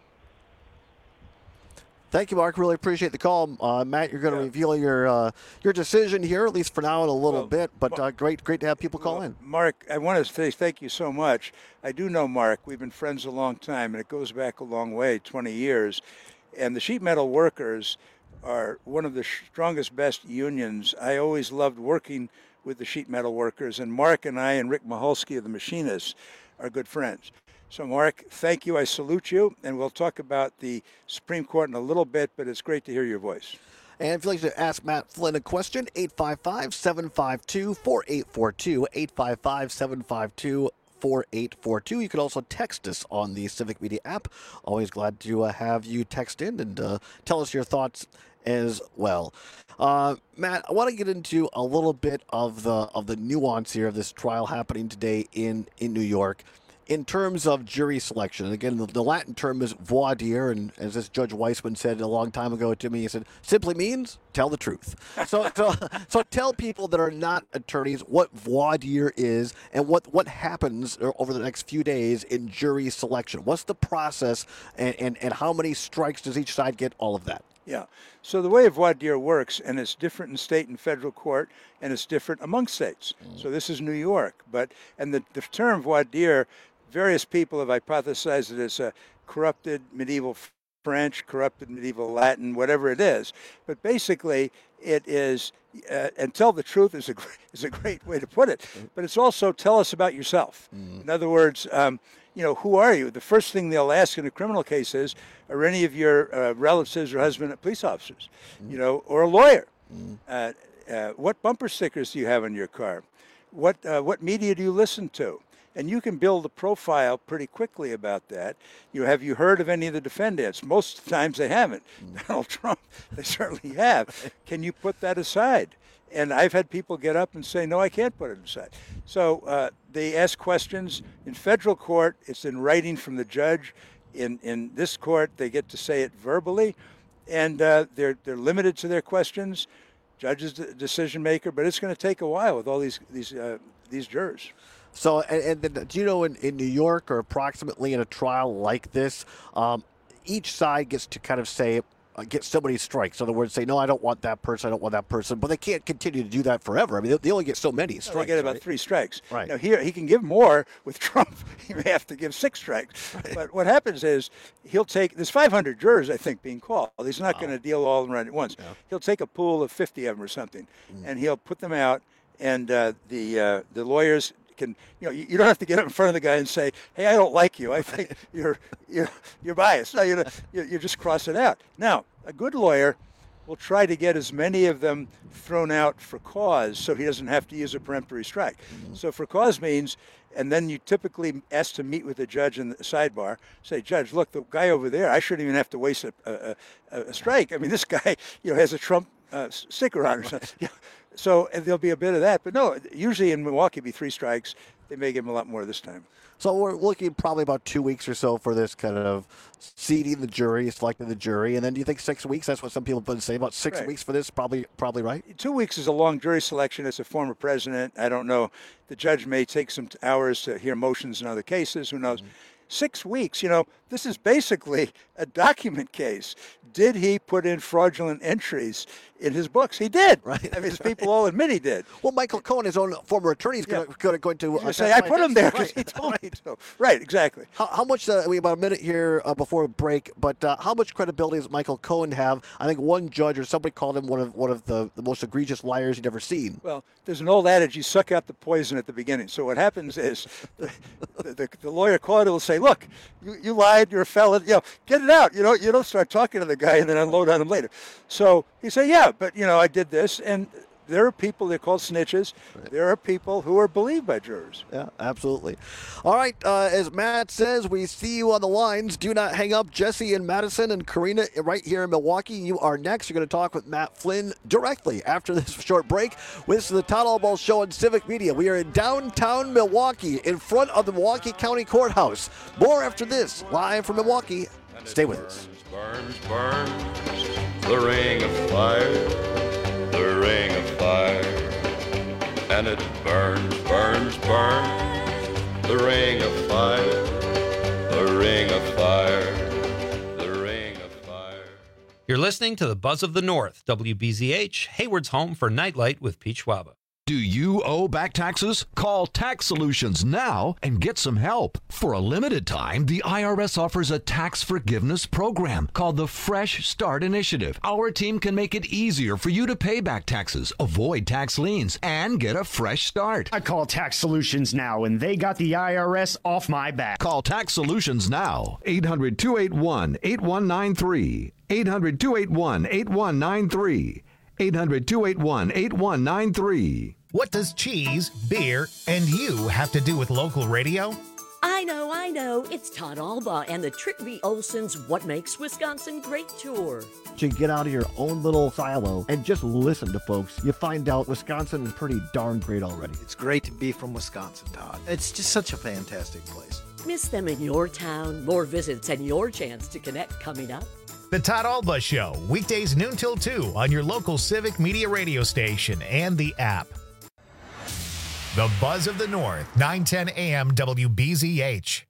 Thank you, Mark. Really appreciate the call. Matt, you're going to reveal your decision here, at least for now, in a little bit. But great to have people call in. Mark, I want to say thank you so much. I do know Mark. We've been friends a long time, and it goes back a long way, 20 years. And the sheet metal workers are one of the strongest, best unions. I always loved working with the sheet metal workers. And Mark and I and Rick Maholsky of the Machinists are good friends. So, Mark, thank you. I salute you. And we'll talk about the Supreme Court in a little bit, but it's great to hear your voice. And if you'd like to ask Matt Flynn a question, 855-752-4842, 855-752-4842. You can also text us on the Civic Media app. Always glad to have you text in and tell us your thoughts as well. Matt, I want to get into a little bit of the nuance here of this trial happening today in New York. In terms of jury selection, and again, the Latin term is voir dire, and as this Judge Weissman said a long time ago to me, he said, simply means tell the truth. So tell people that are not attorneys what voir dire is and what happens over the next few days in jury selection. What's the process, and how many strikes does each side get, all of that? Yeah. So the way voir dire works, and it's different in state and federal court, and it's different among states. So this is New York, and the term voir dire, various people have hypothesized it as a corrupted medieval French, corrupted medieval Latin, whatever it is. But basically, it is, and tell the truth is a great way to put it. But it's also tell us about yourself. In other words, who are you? The first thing they'll ask in a criminal case is, are any of your relatives or husband police officers, or a lawyer? What bumper stickers do you have on your car? What media do you listen to? And you can build a profile pretty quickly about that. Have you heard of any of the defendants? Most times they haven't. Donald Trump, they certainly have. Can you put that aside? And I've had people get up and say, no, I can't put it aside. So they ask questions. In federal court, it's in writing from the judge. In this court, they get to say it verbally. And they're limited to their questions. Judge is the decision maker, but it's going to take a while with all these jurors. So, and do you know in New York, or approximately in a trial like this, each side gets to kind of say, get so many strikes. In other words, say, no, I don't want that person, I don't want that person. But they can't continue to do that forever. I mean, they only get so many strikes. They get about 3 strikes. Right. Now, here, he can give more. With Trump, he may have to give 6 strikes. Right. But what happens is he'll take, there's 500 jurors, I think, being called. He's not going to deal all of them right at once. Yeah. He'll take a pool of 50 of them or something, and he'll put them out, and the lawyers can, you don't have to get up in front of the guy and say, hey, I don't like you. I think you're biased. No, you just cross it out. Now, a good lawyer will try to get as many of them thrown out for cause so he doesn't have to use a peremptory strike. So for cause means, and then you typically ask to meet with the judge in the sidebar, say, Judge, look, the guy over there, I shouldn't even have to waste a strike. I mean, this guy, has a Trump sticker on or something. So there'll be a bit of that. But no, usually in Milwaukee, it'll be 3 strikes. They may give him a lot more this time. So we're looking probably about 2 weeks or so for this kind of seating the jury, selecting the jury. And then do you think 6 weeks? That's what some people have been saying. About 6 weeks for this, probably right? 2 weeks is a long jury selection. As a former president, I don't know. The judge may take some hours to hear motions in other cases. Who knows? 6 weeks, this is basically a document case. Did he put in fraudulent entries in his books? He did. Right. I mean, his people all admit he did. Well, Michael Cohen, his own former attorney, is going to say, I put him there because he told me to. Right, exactly. How much, we have about a minute here before break, but how much credibility does Michael Cohen have? I think one judge or somebody called him one of the most egregious liars you'd ever seen. Well, there's an old adage, you suck out the poison at the beginning. So what happens is the lawyer called it will say, look, you lied, you're a felon, get it out. You don't start talking to the guy and then unload on him later. So he said, yeah, but, I did this. And there are people, they're called snitches. Right. There are people who are believed by jurors. Yeah, absolutely. All right, as Matt says, we see you on the lines. Do not hang up. Jesse in Madison and Karina right here in Milwaukee. You are next. You're going to talk with Matt Flynn directly after this short break. This is the Todd Albaugh Show on Civic Media. We are in downtown Milwaukee in front of the Milwaukee County Courthouse. More after this, live from Milwaukee. Stay with us. Burns, the ring of fire. The ring of fire, and it burns, burns, burns. The ring of fire, the ring of fire, the ring of fire. You're listening to the Buzz of the North, WBZH, Hayward's home for Nightlight with Pete Schwaba. Do you owe back taxes? Call Tax Solutions now and get some help. For a limited time, the IRS offers a tax forgiveness program called the Fresh Start Initiative. Our team can make it easier for you to pay back taxes, avoid tax liens, and get a fresh start. I call Tax Solutions now, and they got the IRS off my back. Call Tax Solutions now. 800-281-8193. 800-281-8193. 800-281-8193. What does cheese, beer, and you have to do with local radio? I know. It's Todd Albaugh and the Trick V. Olson's What Makes Wisconsin Great tour. To get out of your own little silo and just listen to folks, you find out Wisconsin is pretty darn great already. It's great to be from Wisconsin, Todd. It's just such a fantastic place. Miss them in your town. More visits and your chance to connect coming up. The Todd Albaugh Show, weekdays noon till 2 on your local Civic Media radio station and the app. The Buzz of the North, 910 AM WBZH.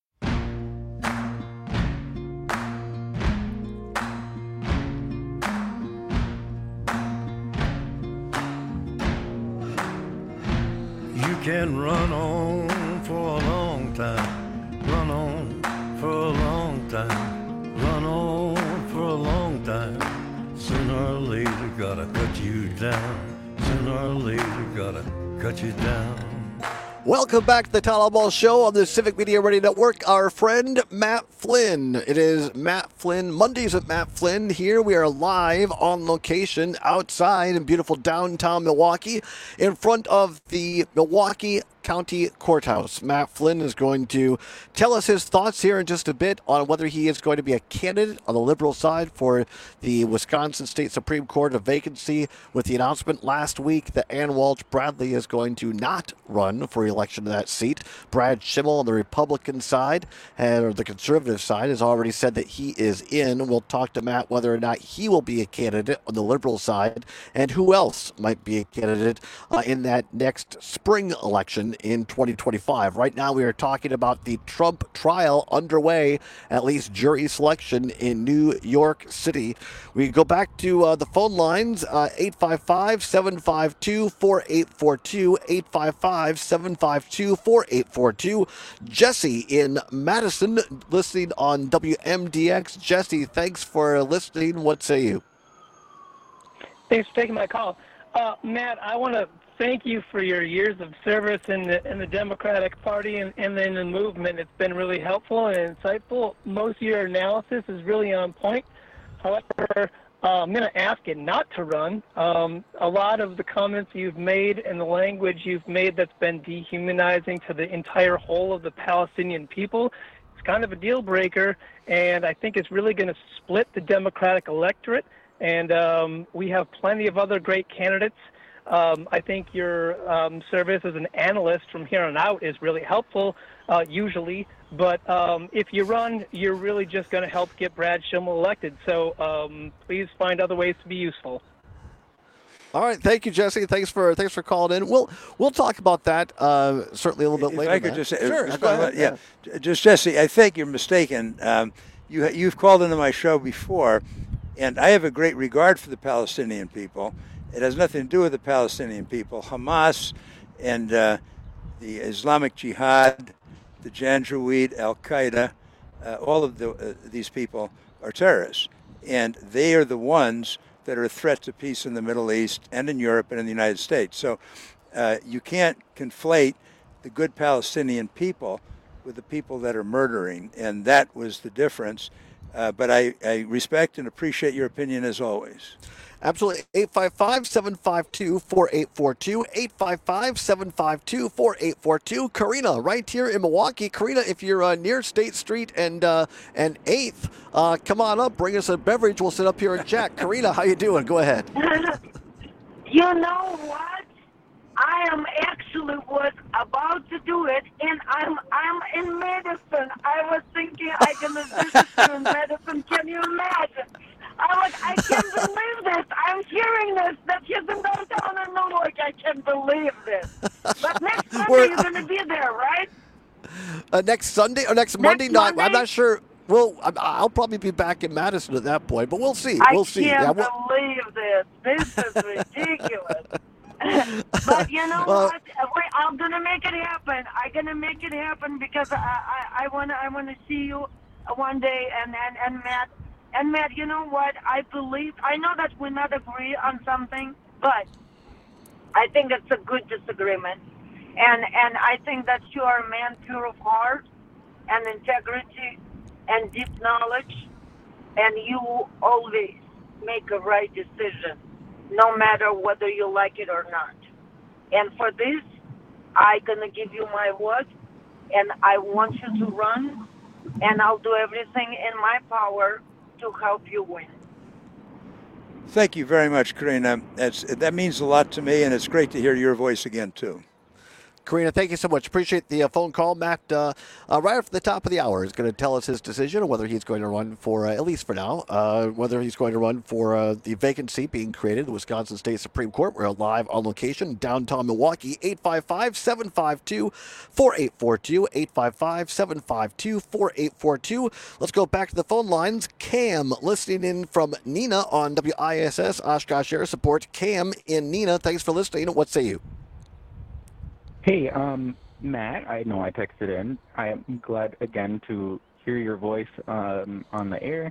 You can run on for a long time, run on for a long time, run on for a long time. Sooner or later, gotta cut you down. Sooner or later, gotta cut you down. Welcome back to the Todd Albaugh Show on the Civic Media Radio Network. Our friend Matt Flynn. It is Matt Flynn, Mondays with Matt Flynn. Here we are live on location outside in beautiful downtown Milwaukee in front of the Milwaukee County Courthouse. Matt Flynn is going to tell us his thoughts here in just a bit on whether he is going to be a candidate on the liberal side for the Wisconsin State Supreme Court, a vacancy with the announcement last week that Ann Walsh Bradley is going to not run for election to that seat. Brad Schimmel on the Republican side, or the conservative side, has already said that he is in. We'll talk to Matt whether or not he will be a candidate on the liberal side and who else might be a candidate in that next spring election in 2025. Right now we are talking about the Trump trial underway, at least jury selection in New York City. We go back to the phone lines, 855-752-4842, 855-752-4842. Jesse in Madison, listening on WMDX. Jesse, thanks for listening. What say you? Thanks for taking my call. Matt, I want to thank you for your years of service in the Democratic Party and in the movement. It's been really helpful and insightful. Most of your analysis is really on point. However, I'm going to ask it not to run. A lot of the comments you've made and the language you've made that's been dehumanizing to the entire whole of the Palestinian people, it's kind of a deal breaker, and I think it's really going to split the Democratic electorate. And we have plenty of other great candidates. I think your service as an analyst from here on out is really helpful, usually. But if you run, you're really just going to help get Brad Schimmel elected. So please find other ways to be useful. All right, thank you, Jesse. Thanks for calling in. We'll talk about that certainly a little bit later. If I could just say, sure, go ahead. Yeah, just Jesse, I think you're mistaken. You've called into my show before, and I have a great regard for the Palestinian people. It has nothing to do with the Palestinian people. Hamas and the Islamic Jihad, the Janjaweed, Al-Qaeda, all of these people are terrorists. And they are the ones that are a threat to peace in the Middle East and in Europe and in the United States. So you can't conflate the good Palestinian people with the people that are murdering, and that was the difference. But I respect and appreciate your opinion as always. Absolutely. 855-752-4842. 855-752-4842. Karina, right here in Milwaukee. Karina, if you're near State Street and 8th, come on up. Bring us a beverage. We'll sit up here and chat. Karina, how you doing? Go ahead. You know what? I am actually was about to do it, and I'm in medicine. I was thinking I'm gonna visit you in medicine. Can you imagine? I can't believe this. I'm hearing this. That he's in downtown in Newark. I can't believe this. But next Monday you're gonna be there, right? Next Sunday or next Monday? No, I'm not sure. Well, I'll probably be back in Madison at that point, but we'll see. We'll see. I can't believe this. This is ridiculous. But you know what? I'm gonna make it happen. I'm gonna make it happen because I wanna see you one day, and Matt. And Matt, you know what? I know that we not agree on something, but I think it's a good disagreement. And I think that you are a man pure of heart and integrity and deep knowledge, and you always make a right decision, no matter whether you like it or not. And for this, I'm going to give you my word, and I want you to run, and I'll do everything in my power to help you win. Thank you very much, Karina. That means a lot to me, and it's great to hear your voice again, too. Karina, thank you so much. Appreciate the phone call. Matt, right after the top of the hour, is going to tell us his decision on whether he's going to run for, at least for now, whether he's going to run for the vacancy being created, the Wisconsin State Supreme Court. We're live on location, downtown Milwaukee, 855-752-4842, 855-752-4842. Let's go back to the phone lines. Cam, listening in from Neenah on WISS, Oshkosh Air Support. Cam in Neenah, thanks for listening. What say you? Hey, Matt, I know I texted in. I am glad again to hear your voice on the air.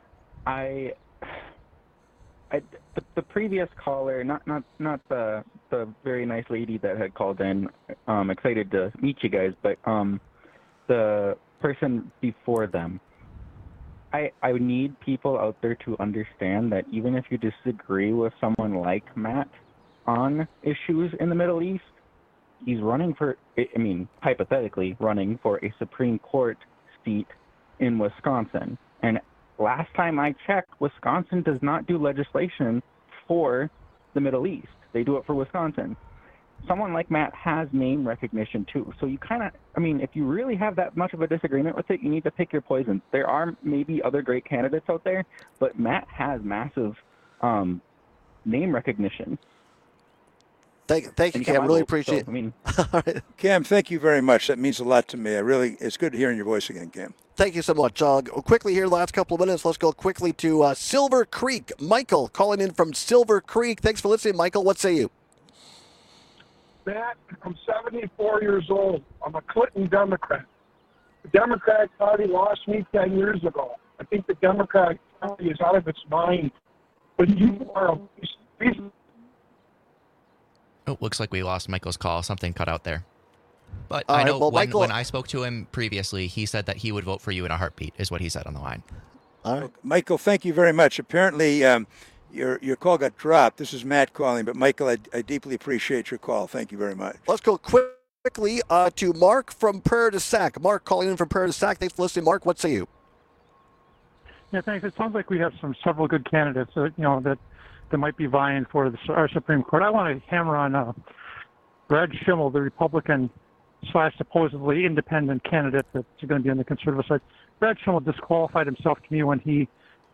The previous caller, not the very nice lady that had called in, excited to meet you guys, but the person before them. I need people out there to understand that even if you disagree with someone like Matt on issues in the Middle East, he's running for, hypothetically running for a Supreme Court seat in Wisconsin. And last time I checked, Wisconsin does not do legislation for the Middle East. They do it for Wisconsin. Someone like Matt has name recognition too. So you kind of, if you really have that much of a disagreement with it, you need to pick your poison. There are maybe other great candidates out there, but Matt has massive name recognition. Thank you, Cam. Really appreciate it. Cam, thank you very much. That means a lot to me. It's good hearing your voice again, Cam. Thank you so much. Quickly here, last couple of minutes, let's go quickly to Silver Creek. Michael, calling in from Silver Creek. Thanks for listening, Michael. What say you? Matt, I'm 74 years old. I'm a Clinton Democrat. The Democratic Party lost me 10 years ago. I think the Democratic Party is out of its mind. But you are a Oh, looks like we lost Michael's call. Something cut out there. But All I right, know well, Michael, when I spoke to him previously, he said that he would vote for you in a heartbeat, is what he said on the line. All right. Michael, thank you very much. Apparently, your call got dropped. This is Matt calling, but Michael, I deeply appreciate your call. Thank you very much. Let's go quickly to Mark from Prairie du Sac. Mark calling in from Prairie du Sac. Thanks for listening, Mark. What say you? Yeah, thanks. It sounds like we have several good candidates, that might be vying for our Supreme Court. I want to hammer on Brad Schimmel, the Republican / supposedly independent candidate that's going to be on the conservative side. Brad Schimmel disqualified himself to me when he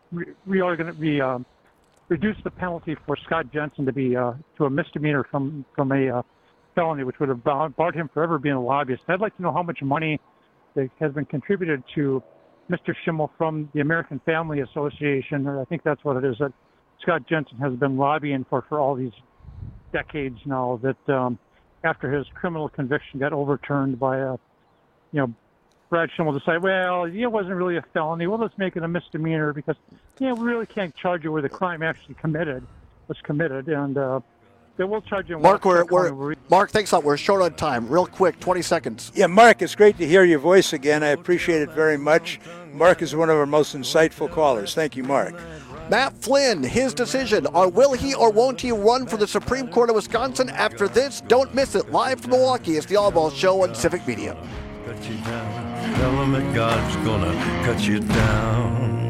reduced the penalty for Scott Jensen to be to a misdemeanor from a felony, which would have barred him forever being a lobbyist. I'd like to know how much money that has been contributed to Mr. Schimmel from the American Family Association, or I think that's what it is, that Scott Jensen has been lobbying for all these decades now, that after his criminal conviction got overturned by Brad Schimmel decided, well, it wasn't really a felony. Well, let's make it a misdemeanor because, we really can't charge you where the crime actually was committed. And they will charge you. In Mark, Washtenaw Mark, thanks a lot. We're short on time. Real quick, 20 seconds. Yeah, Mark, it's great to hear your voice again. I appreciate it very much. Mark is one of our most insightful callers. Thank you, Mark. Matt Flynn, his decision. Will he or won't he run for the Supreme Court of Wisconsin after this? Don't miss it. Live from Milwaukee, it's the Allball Show on Civic Media. Cut you down. Tell them that God's gonna cut you down.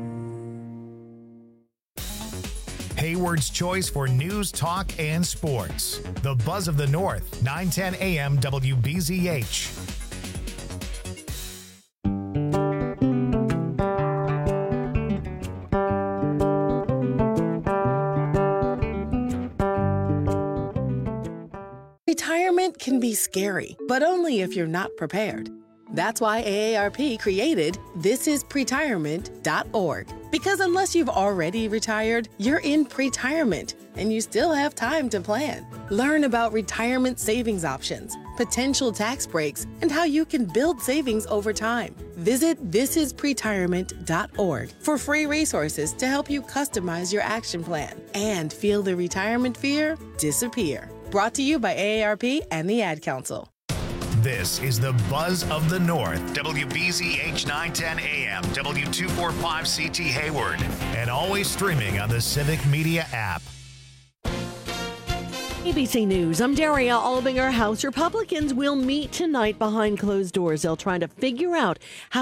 Hayward's choice for news, talk, and sports. The Buzz of the North, 910 AM WBZH. Retirement can be scary, but only if you're not prepared. That's why AARP created thisispretirement.org. Because unless you've already retired, you're in pretirement, and you still have time to plan. Learn about retirement savings options, potential tax breaks, and how you can build savings over time. Visit thisispretirement.org for free resources to help you customize your action plan and feel the retirement fear disappear. Brought to you by AARP and the Ad Council. This is the Buzz of the North, WBZH 910 AM, W245CT Hayward, and always streaming on the Civic Media app. ABC News, I'm Daria Albinger. House Republicans will meet tonight behind closed doors. They'll try to figure out how